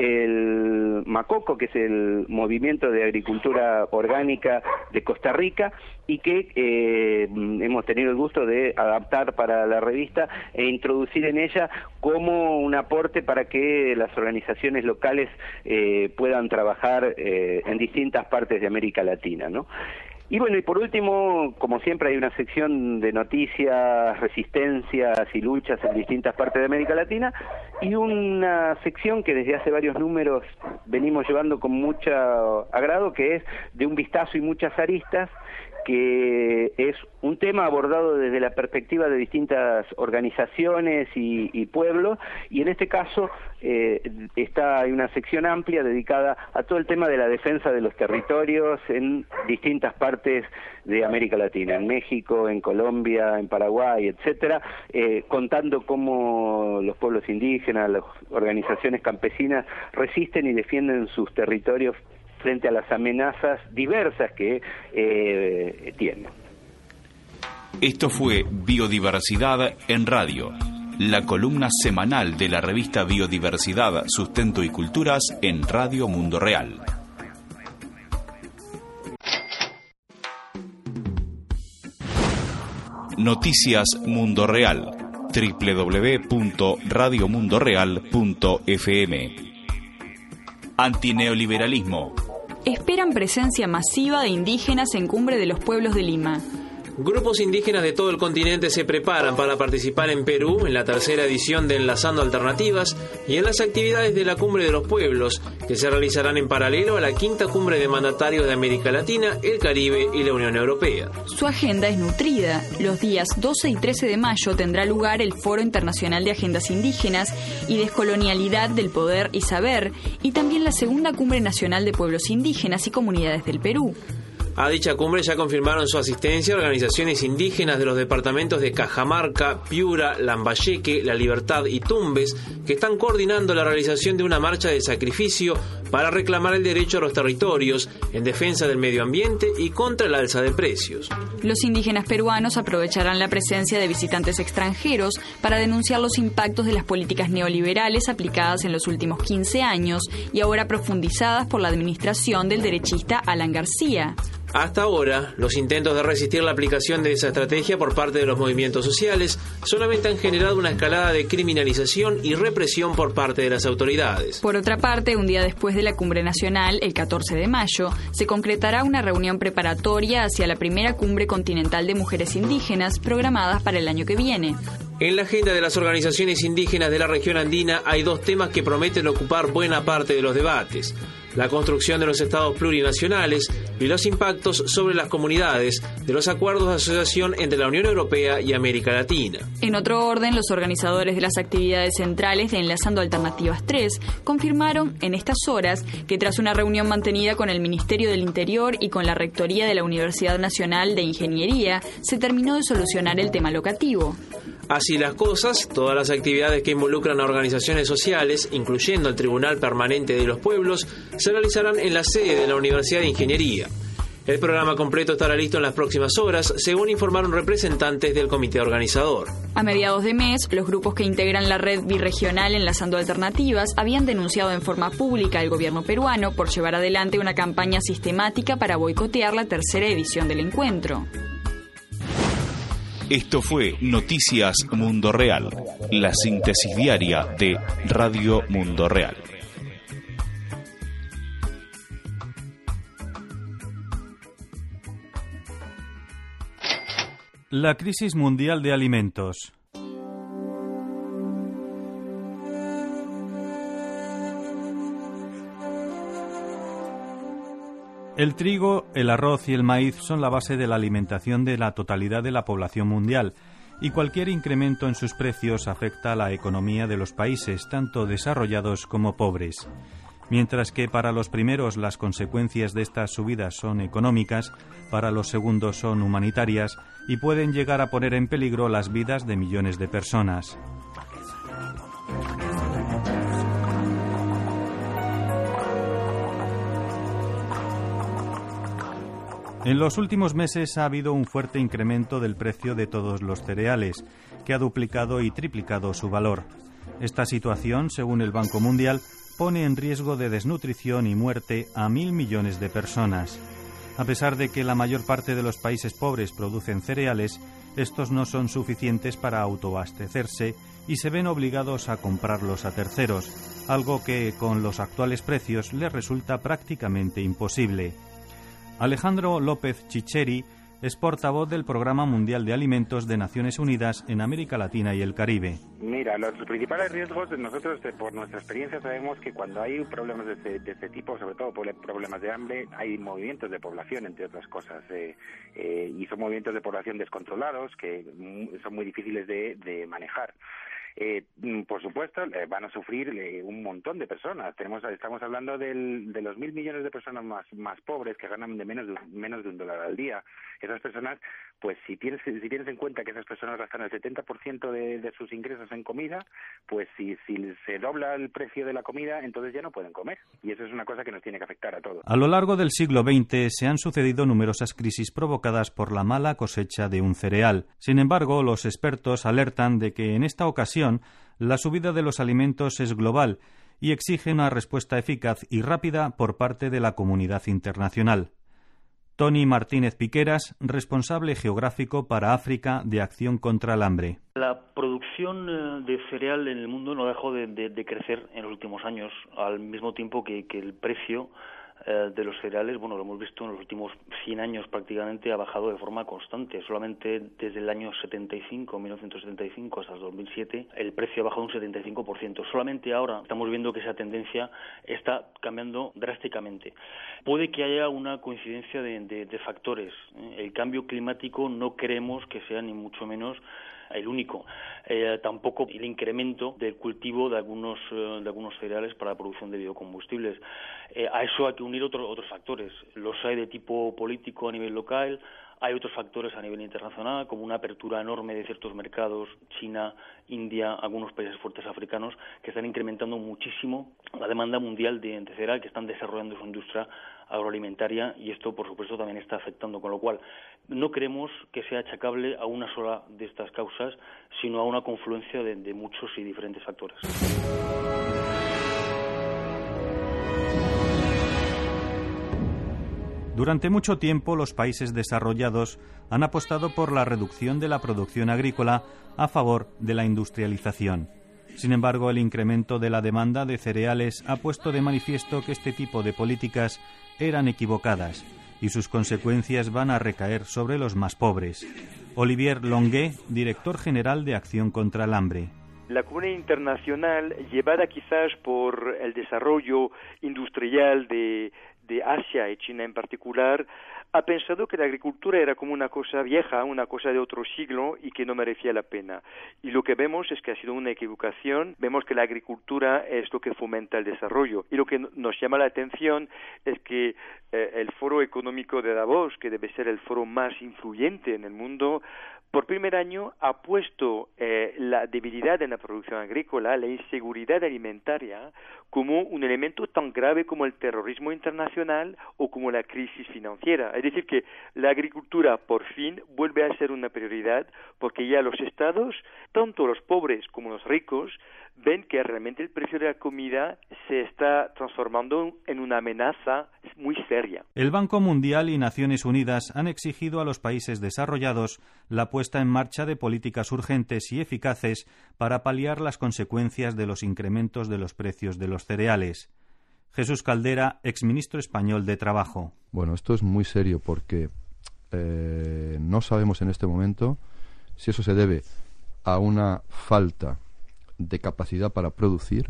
el MACOCO, que es el Movimiento de Agricultura Orgánica de Costa Rica, y que eh, hemos tenido el gusto de adaptar para la revista e introducir en ella como un aporte para que las organizaciones locales eh, puedan trabajar eh, en distintas partes de América Latina, ¿no? Y bueno, y por último, como siempre, hay una sección de noticias, resistencias y luchas en distintas partes de América Latina, y una sección que desde hace varios números venimos llevando con mucho agrado, que es de un vistazo y muchas aristas, que es un tema abordado desde la perspectiva de distintas organizaciones y, y pueblos, y en este caso eh, está hay una sección amplia dedicada a todo el tema de la defensa de los territorios en distintas partes de América Latina, en México, en Colombia, en Paraguay, etcétera, eh, contando cómo los pueblos indígenas, las organizaciones campesinas resisten y defienden sus territorios frente a las amenazas diversas que eh, tienen. Esto fue Biodiversidad en Radio, la columna semanal de la revista Biodiversidad, Sustento y Culturas en Radio Mundo Real. Noticias Mundo Real, doble u doble u doble u punto radio mundo real punto efe eme. Antineoliberalismo. Esperan presencia masiva de indígenas en Cumbre de los Pueblos de Lima. Grupos indígenas de todo el continente se preparan para participar en Perú en la tercera edición de Enlazando Alternativas y en las actividades de la Cumbre de los Pueblos, que se realizarán en paralelo a la quinta Cumbre de Mandatarios de América Latina, el Caribe y la Unión Europea. Su agenda es nutrida. Los días doce y trece de mayo tendrá lugar el Foro Internacional de Agendas Indígenas y Descolonialidad del Poder y Saber, y también la segunda Cumbre Nacional de Pueblos Indígenas y Comunidades del Perú. A dicha cumbre ya confirmaron su asistencia organizaciones indígenas de los departamentos de Cajamarca, Piura, Lambayeque, La Libertad y Tumbes, que están coordinando la realización de una marcha de sacrificio para reclamar el derecho a los territorios, en defensa del medio ambiente y contra el alza de precios. Los indígenas peruanos aprovecharán la presencia de visitantes extranjeros para denunciar los impactos de las políticas neoliberales aplicadas en los últimos quince años y ahora profundizadas por la administración del derechista Alan García. Hasta ahora, los intentos de resistir la aplicación de esa estrategia por parte de los movimientos sociales solamente han generado una escalada de criminalización y represión por parte de las autoridades. Por otra parte, un día después de la Cumbre Nacional, el catorce de mayo, se concretará una reunión preparatoria hacia la primera Cumbre Continental de Mujeres Indígenas programadas para el año que viene. En la agenda de las organizaciones indígenas de la región andina hay dos temas que prometen ocupar buena parte de los debates: la construcción de los estados plurinacionales y los impactos sobre las comunidades de los acuerdos de asociación entre la Unión Europea y América Latina. En otro orden, los organizadores de las actividades centrales de Enlazando Alternativas tres confirmaron en estas horas que tras una reunión mantenida con el Ministerio del Interior y con la Rectoría de la Universidad Nacional de Ingeniería, se terminó de solucionar el tema locativo. Así las cosas, todas las actividades que involucran a organizaciones sociales, incluyendo el Tribunal Permanente de los Pueblos, se realizarán en la sede de la Universidad de Ingeniería. El programa completo estará listo en las próximas horas, según informaron representantes del comité organizador. A mediados de mes, los grupos que integran la red birregional Enlazando Alternativas habían denunciado en forma pública al gobierno peruano por llevar adelante una campaña sistemática para boicotear la tercera edición del encuentro. Esto fue Noticias Mundo Real, la síntesis diaria de Radio Mundo Real. La crisis mundial de alimentos. El trigo, el arroz y el maíz son la base de la alimentación de la totalidad de la población mundial, y cualquier incremento en sus precios afecta a la economía de los países, tanto desarrollados como pobres. Mientras que para los primeros las consecuencias de estas subidas son económicas, para los segundos son humanitarias y pueden llegar a poner en peligro las vidas de millones de personas. En los últimos meses ha habido un fuerte incremento del precio de todos los cereales, que ha duplicado y triplicado su valor. Esta situación, según el Banco Mundial, pone en riesgo de desnutrición y muerte a mil millones de personas. A pesar de que la mayor parte de los países pobres producen cereales, estos no son suficientes para autoabastecerse y se ven obligados a comprarlos a terceros, algo que con los actuales precios les resulta prácticamente imposible. Alejandro López Chicheri, es portavoz del Programa Mundial de Alimentos de Naciones Unidas en América Latina y el Caribe. Mira, los principales riesgos, nosotros por nuestra experiencia sabemos que cuando hay problemas de este, de este tipo, sobre todo problemas de hambre, hay movimientos de población, entre otras cosas, eh, eh, y son movimientos de población descontrolados que son muy difíciles de, de manejar. Eh, por supuesto, eh, van a sufrir eh, un montón de personas. Tenemos, estamos hablando del, de los mil millones de personas más, más pobres que ganan de menos de, menos de un dólar al día. Esas personas, pues si tienes, si tienes en cuenta que esas personas gastan el setenta por ciento de, de sus ingresos en comida, pues si, si se dobla el precio de la comida, entonces ya no pueden comer. Y eso es una cosa que nos tiene que afectar a todos. A lo largo del siglo veinte se han sucedido numerosas crisis provocadas por la mala cosecha de un cereal. Sin embargo, los expertos alertan de que en esta ocasión la subida de los alimentos es global y exige una respuesta eficaz y rápida por parte de la comunidad internacional. Tony Martínez Piqueras, responsable geográfico para África de Acción contra el Hambre. La producción de cereal en el mundo no dejó de, de, de crecer en los últimos años, al mismo tiempo que, que el precio de los cereales, bueno, lo hemos visto en los últimos cien años prácticamente, ha bajado de forma constante. Solamente desde el año setenta y cinco, mil novecientos setenta y cinco hasta el dos mil siete, el precio ha bajado un setenta y cinco por ciento. Solamente ahora estamos viendo que esa tendencia está cambiando drásticamente. Puede que haya una coincidencia de, de, de factores. El cambio climático no creemos que sea ni mucho menos el único. Eh, tampoco el incremento del cultivo de algunos eh, de algunos cereales para la producción de biocombustibles. Eh, a eso hay que unir otro, otros factores. Los hay de tipo político a nivel local, hay otros factores a nivel internacional, como una apertura enorme de ciertos mercados, China, India, algunos países fuertes africanos, que están incrementando muchísimo la demanda mundial de, de cereal, que están desarrollando su industria agroalimentaria, y esto, por supuesto, también está afectando, con lo cual no creemos que sea achacable a una sola de estas causas, sino a una confluencia de, de muchos y diferentes factores. Durante mucho tiempo, los países desarrollados han apostado por la reducción de la producción agrícola a favor de la industrialización. Sin embargo, el incremento de la demanda de cereales ha puesto de manifiesto que este tipo de políticas eran equivocadas y sus consecuencias van a recaer sobre los más pobres. Olivier Longuet, director general de Acción contra el Hambre. La comunidad internacional, llevada quizás por el desarrollo industrial de, de Asia y China en particular, ha pensado que la agricultura era como una cosa vieja, una cosa de otro siglo y que no merecía la pena. Y lo que vemos es que ha sido una equivocación. Vemos que la agricultura es lo que fomenta el desarrollo. Y lo que nos llama la atención es que eh, el Foro Económico de Davos, que debe ser el foro más influyente en el mundo, por primer año ha puesto eh, la debilidad en la producción agrícola, la inseguridad alimentaria, como un elemento tan grave como el terrorismo internacional o como la crisis financiera. Es decir, que la agricultura por fin vuelve a ser una prioridad porque ya los estados, tanto los pobres como los ricos, ven que realmente el precio de la comida se está transformando en una amenaza muy seria. El Banco Mundial y Naciones Unidas han exigido a los países desarrollados la puesta en marcha de políticas urgentes y eficaces para paliar las consecuencias de los incrementos de los precios de los cereales. Jesús Caldera, exministro español de Trabajo. Bueno, esto es muy serio porque eh, no sabemos en este momento si eso se debe a una falta de capacidad para producir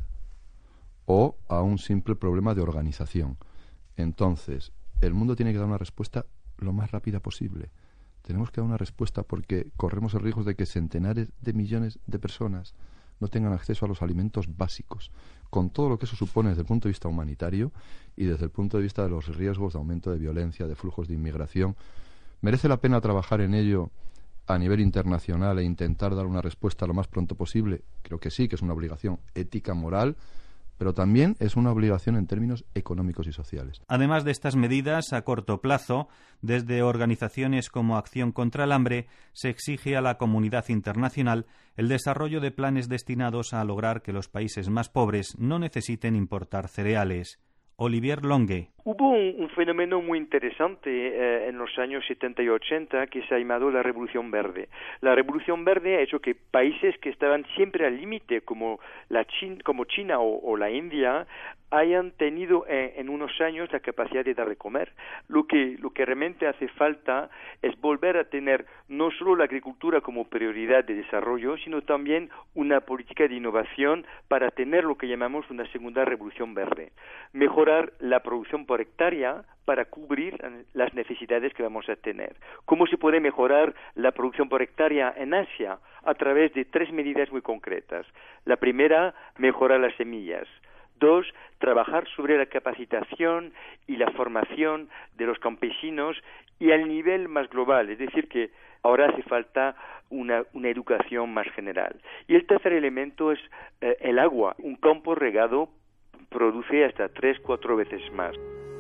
o a un simple problema de organización. Entonces, el mundo tiene que dar una respuesta lo más rápida posible. Tenemos que dar una respuesta porque corremos el riesgo de que centenares de millones de personas no tengan acceso a los alimentos básicos, con todo lo que eso supone desde el punto de vista humanitario y desde el punto de vista de los riesgos de aumento de violencia, de flujos de inmigración. ¿Merece la pena trabajar en ello a nivel internacional e intentar dar una respuesta lo más pronto posible? Creo que sí, que es una obligación ética, moral, pero también es una obligación en términos económicos y sociales. Además de estas medidas a corto plazo, desde organizaciones como Acción contra el Hambre se exige a la comunidad internacional el desarrollo de planes destinados a lograr que los países más pobres no necesiten importar cereales. Olivier Longuet. Hubo un, un fenómeno muy interesante eh, en los años setenta y ochenta que se ha llamado la Revolución Verde. La Revolución Verde ha hecho que países que estaban siempre al límite, como, la Chin, como China o, o la India, hayan tenido eh, en unos años la capacidad de dar de comer. Lo que, lo que realmente hace falta es volver a tener no solo la agricultura como prioridad de desarrollo, sino también una política de innovación para tener lo que llamamos una segunda revolución verde. Mejorar la producción por hectárea para cubrir las necesidades que vamos a tener. ¿Cómo se puede mejorar la producción por hectárea en Asia? A través de tres medidas muy concretas. La primera, mejorar las semillas. Dos, trabajar sobre la capacitación y la formación de los campesinos y al nivel más global, es decir, que ahora hace falta una, una educación más general. Y el tercer elemento es eh, el agua. Un campo regado produce hasta tres, cuatro veces más.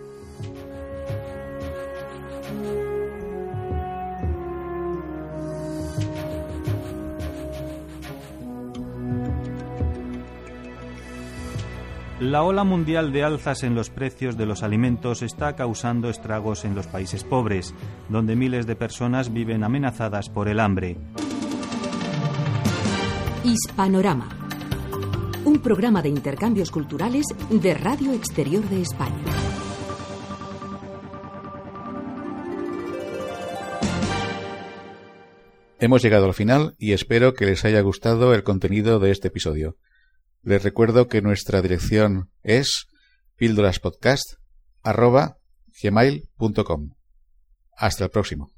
La ola mundial de alzas en los precios de los alimentos está causando estragos en los países pobres, donde miles de personas viven amenazadas por el hambre. Hispanorama, un programa de intercambios culturales de Radio Exterior de España. Hemos llegado al final y espero que les haya gustado el contenido de este episodio. Les recuerdo que nuestra dirección es píldoraspodcast arroba gmail punto com. Hasta el próximo.